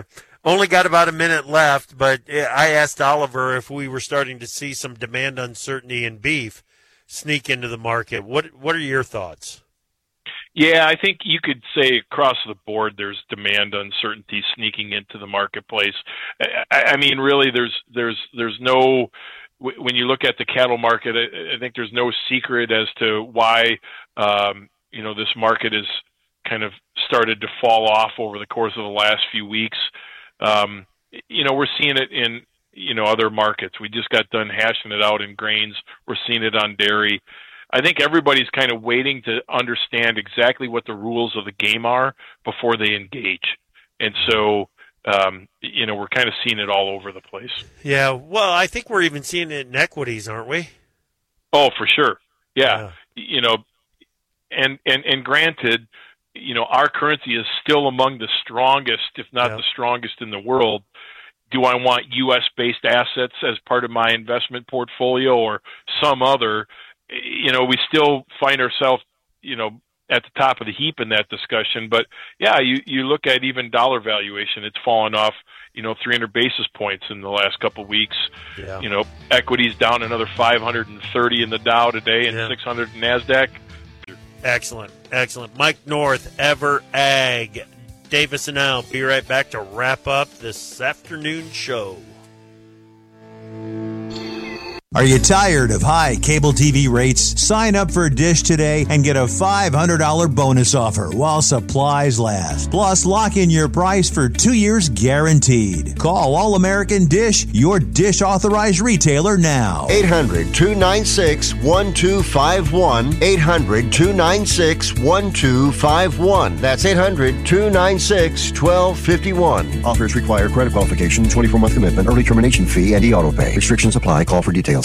Only got about a minute left, but I asked Oliver if we were starting to see some demand uncertainty in beef sneak into the market. What What are your thoughts? Yeah, I think you could say across the board there's demand uncertainty sneaking into the marketplace. I, I mean, really, there's there's there's no when you look at the cattle market, I, I think there's no secret as to why um, you know this market has kind of started to fall off over the course of the last few weeks. Um, you know, we're seeing it in you know other markets. We just got done hashing it out in grains. We're seeing it on dairy. I think everybody's kind of waiting to understand exactly what the rules of the game are before they engage. And so, um, you know, we're kind of seeing it all over the place. Yeah, well, I think we're even seeing it in equities, aren't we? Oh, for sure. Yeah. yeah. You know, and, and, and granted, you know, our currency is still among the strongest, if not yeah. the strongest in the world. Do I want U S-based assets as part of my investment portfolio or some other? You know, we still find ourselves, you know, at the top of the heap in that discussion. But, yeah, you, you look at even dollar valuation, it's fallen off, you know, three hundred basis points in the last couple of weeks. Yeah. You know, equities down another five hundred thirty in the Dow today and yeah. six hundred in NASDAQ. Excellent, excellent. Mike North, EverAg. Davis and I'll be right back to wrap up this afternoon show. Are you tired of high cable T V rates? Sign up for Dish today and get a five hundred dollars bonus offer while supplies last. Plus, lock in your price for two years guaranteed. Call All American Dish, your Dish authorized retailer now. eight hundred, two nine six, one two five one. eight hundred, two nine six, one two five one. That's eight hundred, two nine six, one two five one. Offers require credit qualification, twenty-four month commitment, early termination fee, and e-auto pay. Restrictions apply. Call for details.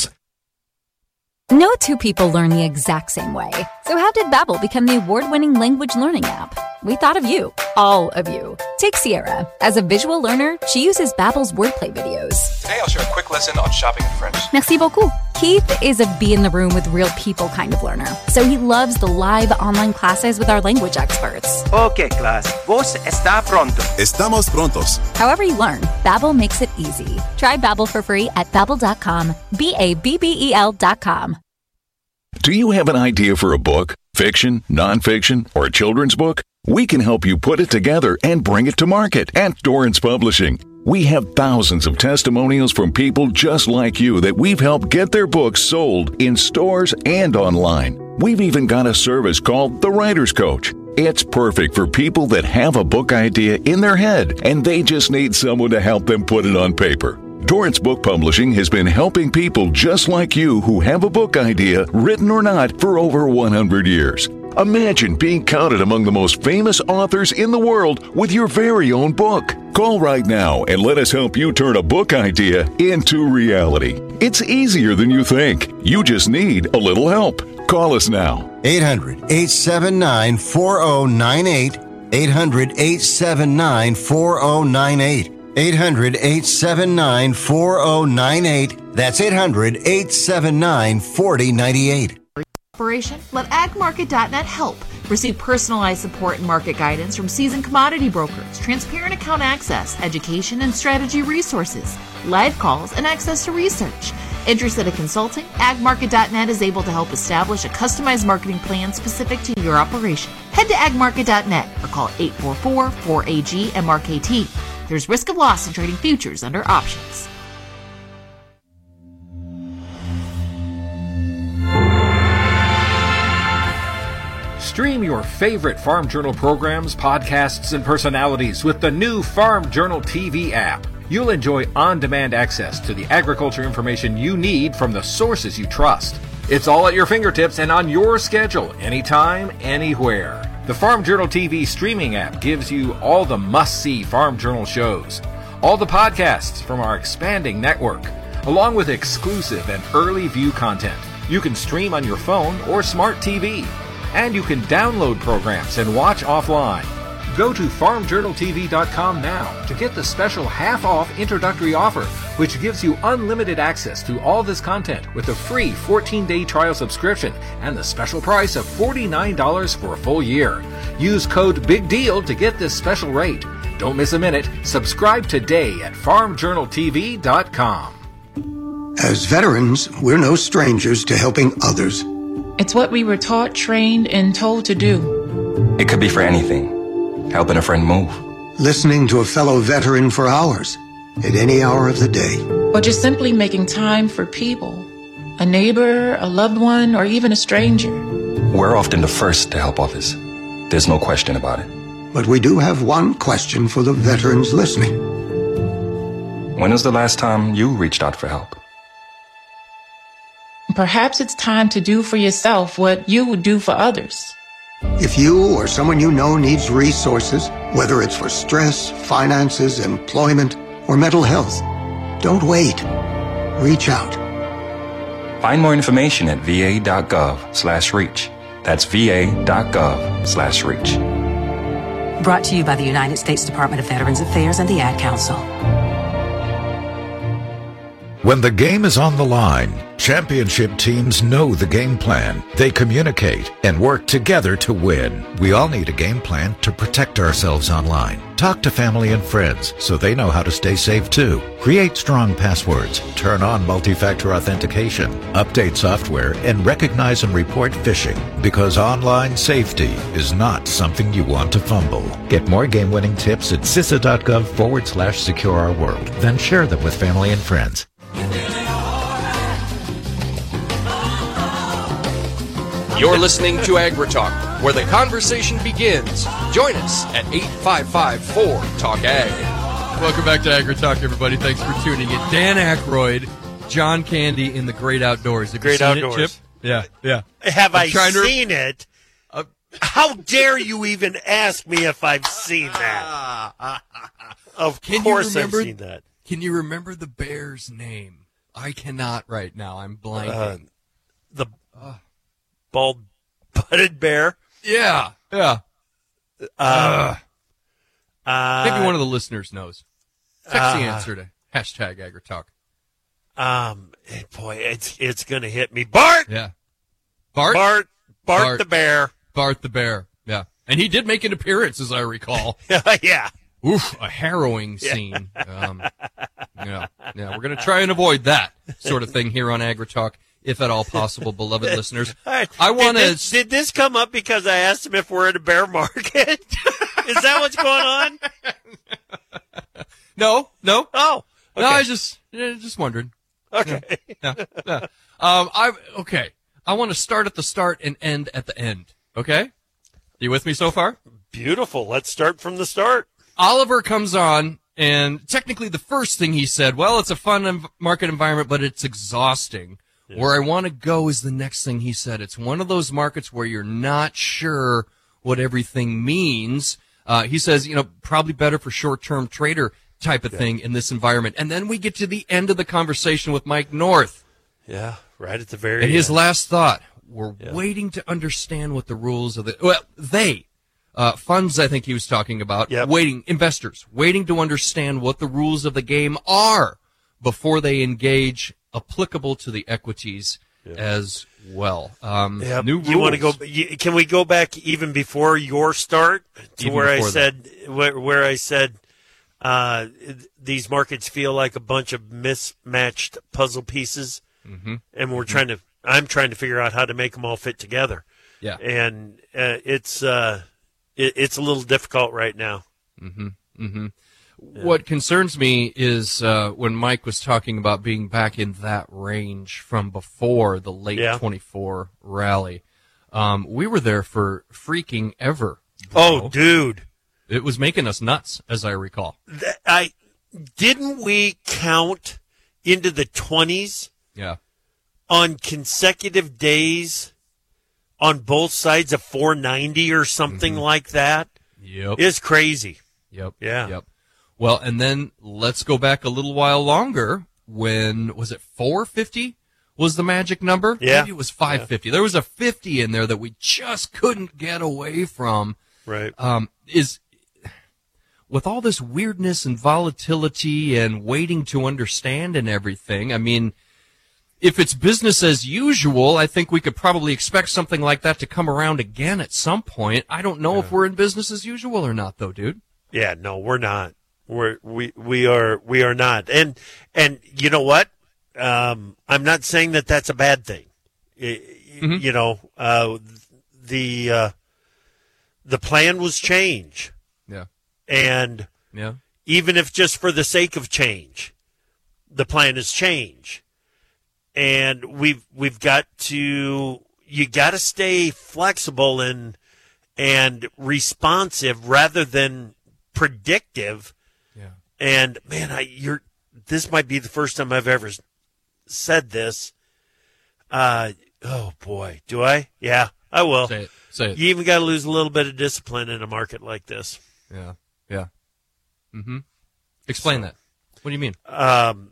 No two people learn the exact same way. So how did Babbel become the award-winning language learning app? We thought of you. All of you. Take Sierra. As a visual learner, she uses Babbel's wordplay videos. Today I'll share a quick lesson on shopping in French. Merci beaucoup. Keith is a be in the room with real people kind of learner. So he loves the live online classes with our language experts. Okay, class. Vos está pronto. Estamos prontos. However you learn, Babbel makes it easy. Try Babbel for free at babbel dot com. B A B B E L dot com. Do you have an idea for a book, fiction, nonfiction, or a children's book? We can help you put it together and bring it to market at Dorrance Publishing. We have thousands of testimonials from people just like you that we've helped get their books sold in stores and online. We've even got a service called The Writer's Coach. It's perfect for people that have a book idea in their head and they just need someone to help them put it on paper. Dorrance Book Publishing has been helping people just like you who have a book idea, written or not, for over one hundred years. Imagine being counted among the most famous authors in the world with your very own book. Call right now and let us help you turn a book idea into reality. It's easier than you think. You just need a little help. Call us now. eight hundred, eight seven nine, four oh nine eight. eight hundred, eight seven nine, four oh nine eight. eight hundred, eight seven nine, four oh nine eight. That's eight hundred, eight seven nine, four oh nine eight. Operation? Let ag market dot net help. Receive personalized support and market guidance from seasoned commodity brokers, transparent account access, education and strategy resources, live calls, and access to research. Interested in consulting? ag market dot net is able to help establish a customized marketing plan specific to your operation. Head to ag market dot net or call eight four four, four A G M R K T. There's risk of loss in trading futures under options. Stream your favorite Farm Journal programs, podcasts, and personalities with the new Farm Journal T V app. You'll enjoy on-demand access to the agriculture information you need from the sources you trust. It's all at your fingertips and on your schedule, anytime, anywhere. The Farm Journal T V streaming app gives you all the must-see Farm Journal shows, all the podcasts from our expanding network, along with exclusive and early view content. You can stream on your phone or smart T V, and you can download programs and watch offline. Go to farm journal t v dot com now to get the special half-off introductory offer, which gives you unlimited access to all this content with a free fourteen day trial subscription and the special price of forty-nine dollars for a full year. Use code BIGDEAL to get this special rate. Don't miss a minute. Subscribe today at farm journal t v dot com. As veterans, we're no strangers to helping others. It's what we were taught, trained, and told to do. It could be for anything. Helping a friend move. Listening to a fellow veteran for hours, at any hour of the day. Or just simply making time for people. A neighbor, a loved one, or even a stranger. We're often the first to help others. There's no question about it. But we do have one question for the veterans listening. When was the last time you reached out for help? Perhaps it's time to do for yourself what you would do for others. If you or someone you know needs resources, whether it's for stress, finances, employment, or mental health, don't wait. Reach out. Find more information at v a dot gov slash reach. That's v a dot gov slash reach. Brought to you by the United States Department of Veterans Affairs and the Ad Council. When the game is on the line, championship teams know the game plan. They communicate and work together to win. We all need a game plan to protect ourselves online. Talk to family and friends so they know how to stay safe too. Create strong passwords, turn on multi-factor authentication, update software, and recognize and report phishing, because online safety is not something you want to fumble. Get more game-winning tips at c i s a dot gov forward slash secure our world. Then share them with family and friends. You're listening to AgriTalk, where the conversation begins. Join us at eight five five, four, talk ag. Welcome back to AgriTalk, everybody. Thanks for tuning in. Dan Aykroyd, John Candy in the Great Outdoors. Have Great you seen Outdoors. It, Chip? Yeah, yeah. Have I'm I trying to- seen it? Uh, How dare you even ask me if I've seen that? Of Can course you remember, I've seen that. Can you remember the bear's name? I cannot right now. I'm blanking. Uh, the uh, bald-butted bear? Yeah, yeah. Uh, uh, maybe one of the listeners knows. Text the uh, answer to hashtag AgriTalk. Um, boy, it's it's gonna hit me. Bart. Yeah, Bart. Bart. Bart, Bart the bear. Bart the bear. Yeah, and he did make an appearance, as I recall. Yeah. Oof, a harrowing scene. Um, yeah, yeah. We're gonna try and avoid that sort of thing here on AgriTalk, if at all possible, beloved listeners. Right. I want did, to. did this come up because I asked him if we're at a bear market? Is that what's going on? No, no. Oh, okay. No. I just, yeah, just wondering. Okay. Yeah, yeah, yeah. Um, I okay. I want to start at the start and end at the end. Okay. You with me so far? Beautiful. Let's start from the start. Oliver comes on, and technically the first thing he said, well, it's a fun env- market environment, but it's exhausting. Yeah. Where I want to go is the next thing he said. It's one of those markets where you're not sure what everything means. Uh, he says, you know, probably better for short-term trader type of yeah. thing in this environment. And then we get to the end of the conversation with Mike North. Yeah, right at the very and end. And his last thought, we're yeah. waiting to understand what the rules of the, well, they, Uh, funds, I think he was talking about, yep. waiting, investors, waiting to understand what the rules of the game are before they engage, applicable to the equities yep. as well. Um, yep. New rules. You want to go? You, can we go back even before your start to even where I that. said where, where I said uh, these markets feel like a bunch of mismatched puzzle pieces, mm-hmm. and we're mm-hmm. trying to. I'm trying to figure out how to make them all fit together. Yeah, and uh, it's. Uh, It's a little difficult right now. Mm-hmm. Mm-hmm. Yeah. What concerns me is uh, when Mike was talking about being back in that range from before the late yeah. twenty-four rally. Um, we were there for freaking ever. Bro. Oh, dude. It was making us nuts, as I recall. Th- I didn't we count into the twenties? Yeah. On consecutive days. On both sides of four ninety or something mm-hmm. like that. Yep. It's crazy. Yep. Yeah. Yep. Well, and then let's go back a little while longer when, was it four fifty was the magic number? Yeah. Maybe it was five fifty. Yeah. There was a fifty in there that we just couldn't get away from. Right. Um, is, with all this weirdness and volatility and waiting to understand and everything, I mean, if it's business as usual, I think we could probably expect something like that to come around again at some point. I don't know yeah. if we're in business as usual or not, though, dude. Yeah, no, we're not. We're we we are we are not. And and you know what? Um, I'm not saying that that's a bad thing. Mm-hmm. You know, uh, the uh, the plan was change. Yeah. And yeah. even if just for the sake of change, the plan is change. And we've we've got to you got to stay flexible and and responsive rather than predictive. Yeah. And man, I you're this might be the first time I've ever said this. Uh oh boy, do I? Yeah, I will. Say it. Say it. You even got to lose a little bit of discipline in a market like this. Yeah. Yeah. Mm-hmm. Explain so, that. What do you mean? Um,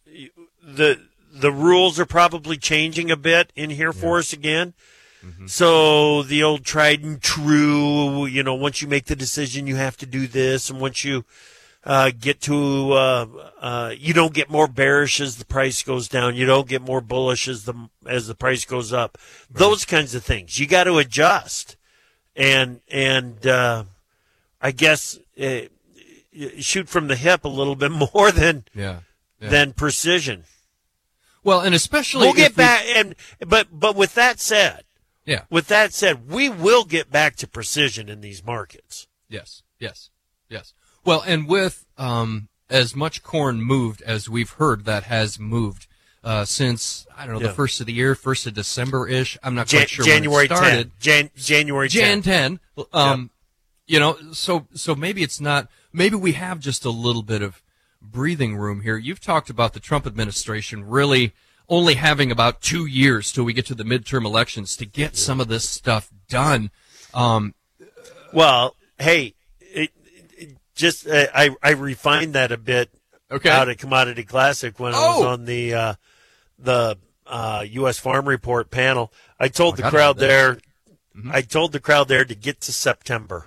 the the rules are probably changing a bit in here yeah. for us again. Mm-hmm. So the old tried and true, you know, once you make the decision, you have to do this, and once you uh, get to, uh, uh, you don't get more bearish as the price goes down. You don't get more bullish as the as the price goes up. Right. Those kinds of things you got to adjust, and and uh, I guess uh, shoot from the hip a little bit more than yeah. Yeah. than precision. Well, and especially we'll get back, and but but with that said. Yeah. With that said, we will get back to precision in these markets. Yes, yes, yes. Well, and with um, as much corn moved as we've heard that has moved uh, since, I don't know, yeah. the first of the year, first of December-ish. I'm not Jan- quite sure January when it started. tenth. Jan- January tenth. Jan ten. Um, yeah. You know, so so maybe it's not, maybe we have just a little bit of breathing room here. You've talked about the Trump administration really only having about two years till we get to the midterm elections to get some of this stuff done. Um, well, hey, it, it just uh, I I refined that a bit okay. out at Commodity Classic when oh. I was on the uh, the uh, U S Farm Report panel. I told oh, the crowd there. Mm-hmm. I told the crowd there to get to September.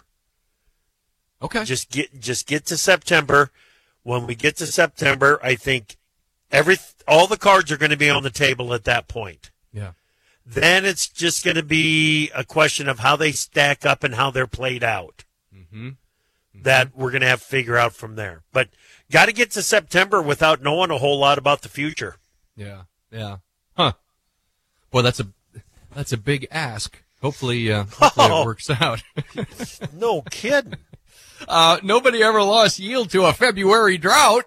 Okay. Just get just get to September. When we get to September, I think every all the cards are going to be on the table at that point. Yeah. Then it's just going to be a question of how they stack up and how they're played out. Mm-hmm. Mm-hmm. That we're going to have to figure out from there. But got to get to September without knowing a whole lot about the future. Yeah. Yeah. Huh. Well, that's a that's a big ask. Hopefully, uh, hopefully oh. it works out. No kidding. Uh, nobody ever lost yield to a February drought.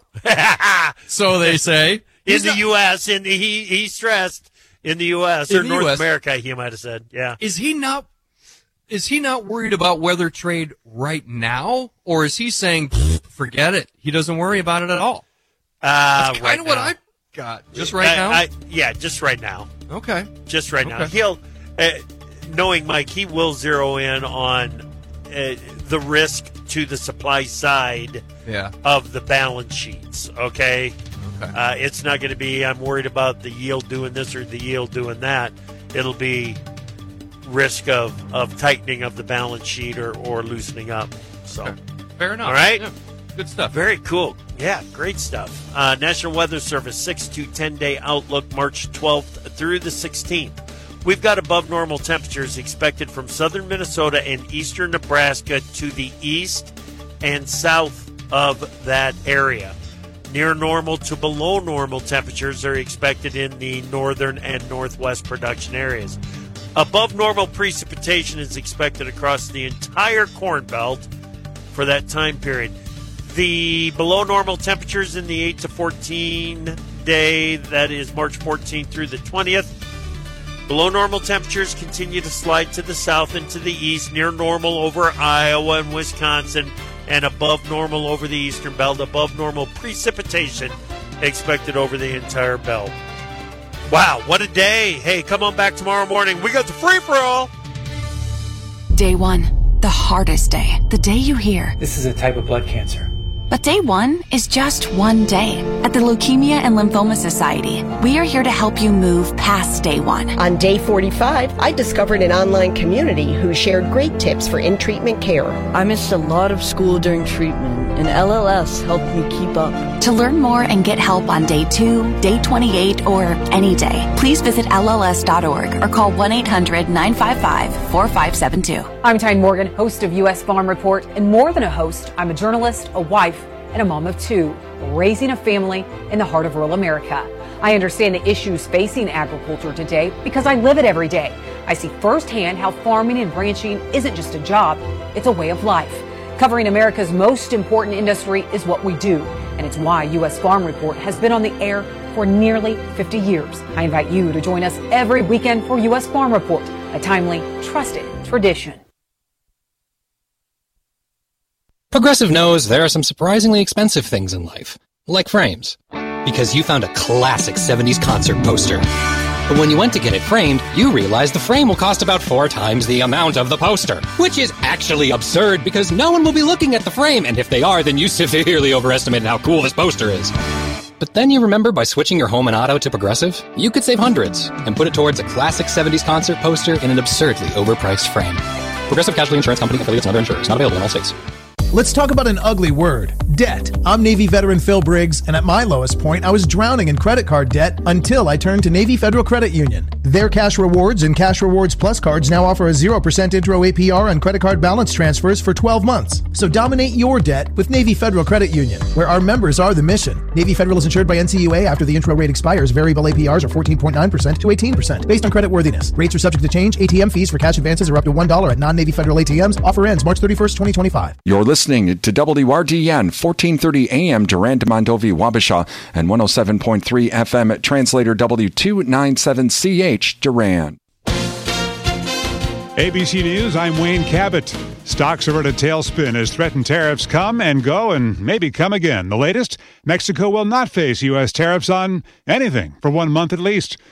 So they say. In He's the not, U S, in the, he, he stressed in the U S or North U S. America, he might have said. Yeah. Is he not, is he not worried about weather trade right now? Or is he saying, forget it? He doesn't worry about it at all. Uh, That's kind right of what now. I got. Just right I, now? I, yeah, just right now. Okay. Just right now. Okay. He'll, uh, knowing Mike, he will zero in on uh, the risk to the supply side yeah. of the balance sheets, okay? Okay. Uh, it's not going to be, I'm worried about the yield doing this or the yield doing that. It'll be risk of, of tightening of the balance sheet or, or loosening up. So, okay. Fair enough. All right? Yeah. Good stuff. Very cool. Yeah, great stuff. Uh, National Weather Service, six to ten-day outlook, March twelfth through the sixteenth. We've got above normal temperatures expected from southern Minnesota and eastern Nebraska to the east and south of that area. Near normal to below normal temperatures are expected in the northern and northwest production areas. Above normal precipitation is expected across the entire Corn Belt for that time period. The below normal temperatures in the eight to fourteen day, that is March fourteenth through the twentieth. Below normal temperatures continue to slide to the south and to the east, near normal over Iowa and Wisconsin, and above normal over the eastern belt. Above normal precipitation expected over the entire belt. Wow, what a day. Hey, come on back tomorrow morning. We got the free-for-all. Day one, the hardest day. The day you hear, this is a type of blood cancer. But day one is just one day. At the Leukemia and Lymphoma Society, we are here to help you move past day one. On day forty-five, I discovered an online community who shared great tips for in-treatment care. I missed a lot of school during treatment, and L L S helped me keep up. To learn more and get help on day two, day twenty-eight, or any day, please visit L L S dot org or call one eight hundred nine five five four five seven two. I'm Tyne Morgan, host of U S Farm Report, and more than a host, I'm a journalist, a wife, and a mom of two, raising a family in the heart of rural America. I understand the issues facing agriculture today because I live it every day. I see firsthand how farming and ranching isn't just a job, it's a way of life. Covering America's most important industry is what we do, and it's why U S Farm Report has been on the air for nearly fifty years. I invite you to join us every weekend for U S Farm Report, a timely, trusted tradition. Progressive knows there are some surprisingly expensive things in life, like frames, because you found a classic seventies concert poster. But when you went to get it framed, you realized the frame will cost about four times the amount of the poster, which is actually absurd because no one will be looking at the frame, and if they are, then you severely overestimated how cool this poster is. But then you remember by switching your home and auto to Progressive, you could save hundreds and put it towards a classic seventies concert poster in an absurdly overpriced frame. Progressive Casualty Insurance Company, affiliates, and other insurers. Not available in all states. Let's talk about an ugly word, debt. I'm Navy veteran Phil Briggs, and at my lowest point, I was drowning in credit card debt until I turned to Navy Federal Credit Union. Their Cash Rewards and Cash Rewards Plus cards now offer a zero percent intro A P R on credit card balance transfers for twelve months. So dominate your debt with Navy Federal Credit Union, where our members are the mission. Navy Federal is insured by N C U A. After the intro rate expires, variable A P Rs are fourteen point nine percent to eighteen percent based on credit worthiness. Rates are subject to change. A T M fees for cash advances are up to one dollar at non-Navy Federal A T Ms. Offer ends March thirty-first, twenty twenty-five. You're listening to W R D N, fourteen thirty A M, Durand, Mondovi, Wabasha, and one oh seven point three F M translator W two ninety-seven C H, Durand. A B C News, I'm Wayne Cabot. Stocks are at a tailspin as threatened tariffs come and go and maybe come again. The latest, Mexico will not face U S tariffs on anything for one month at least.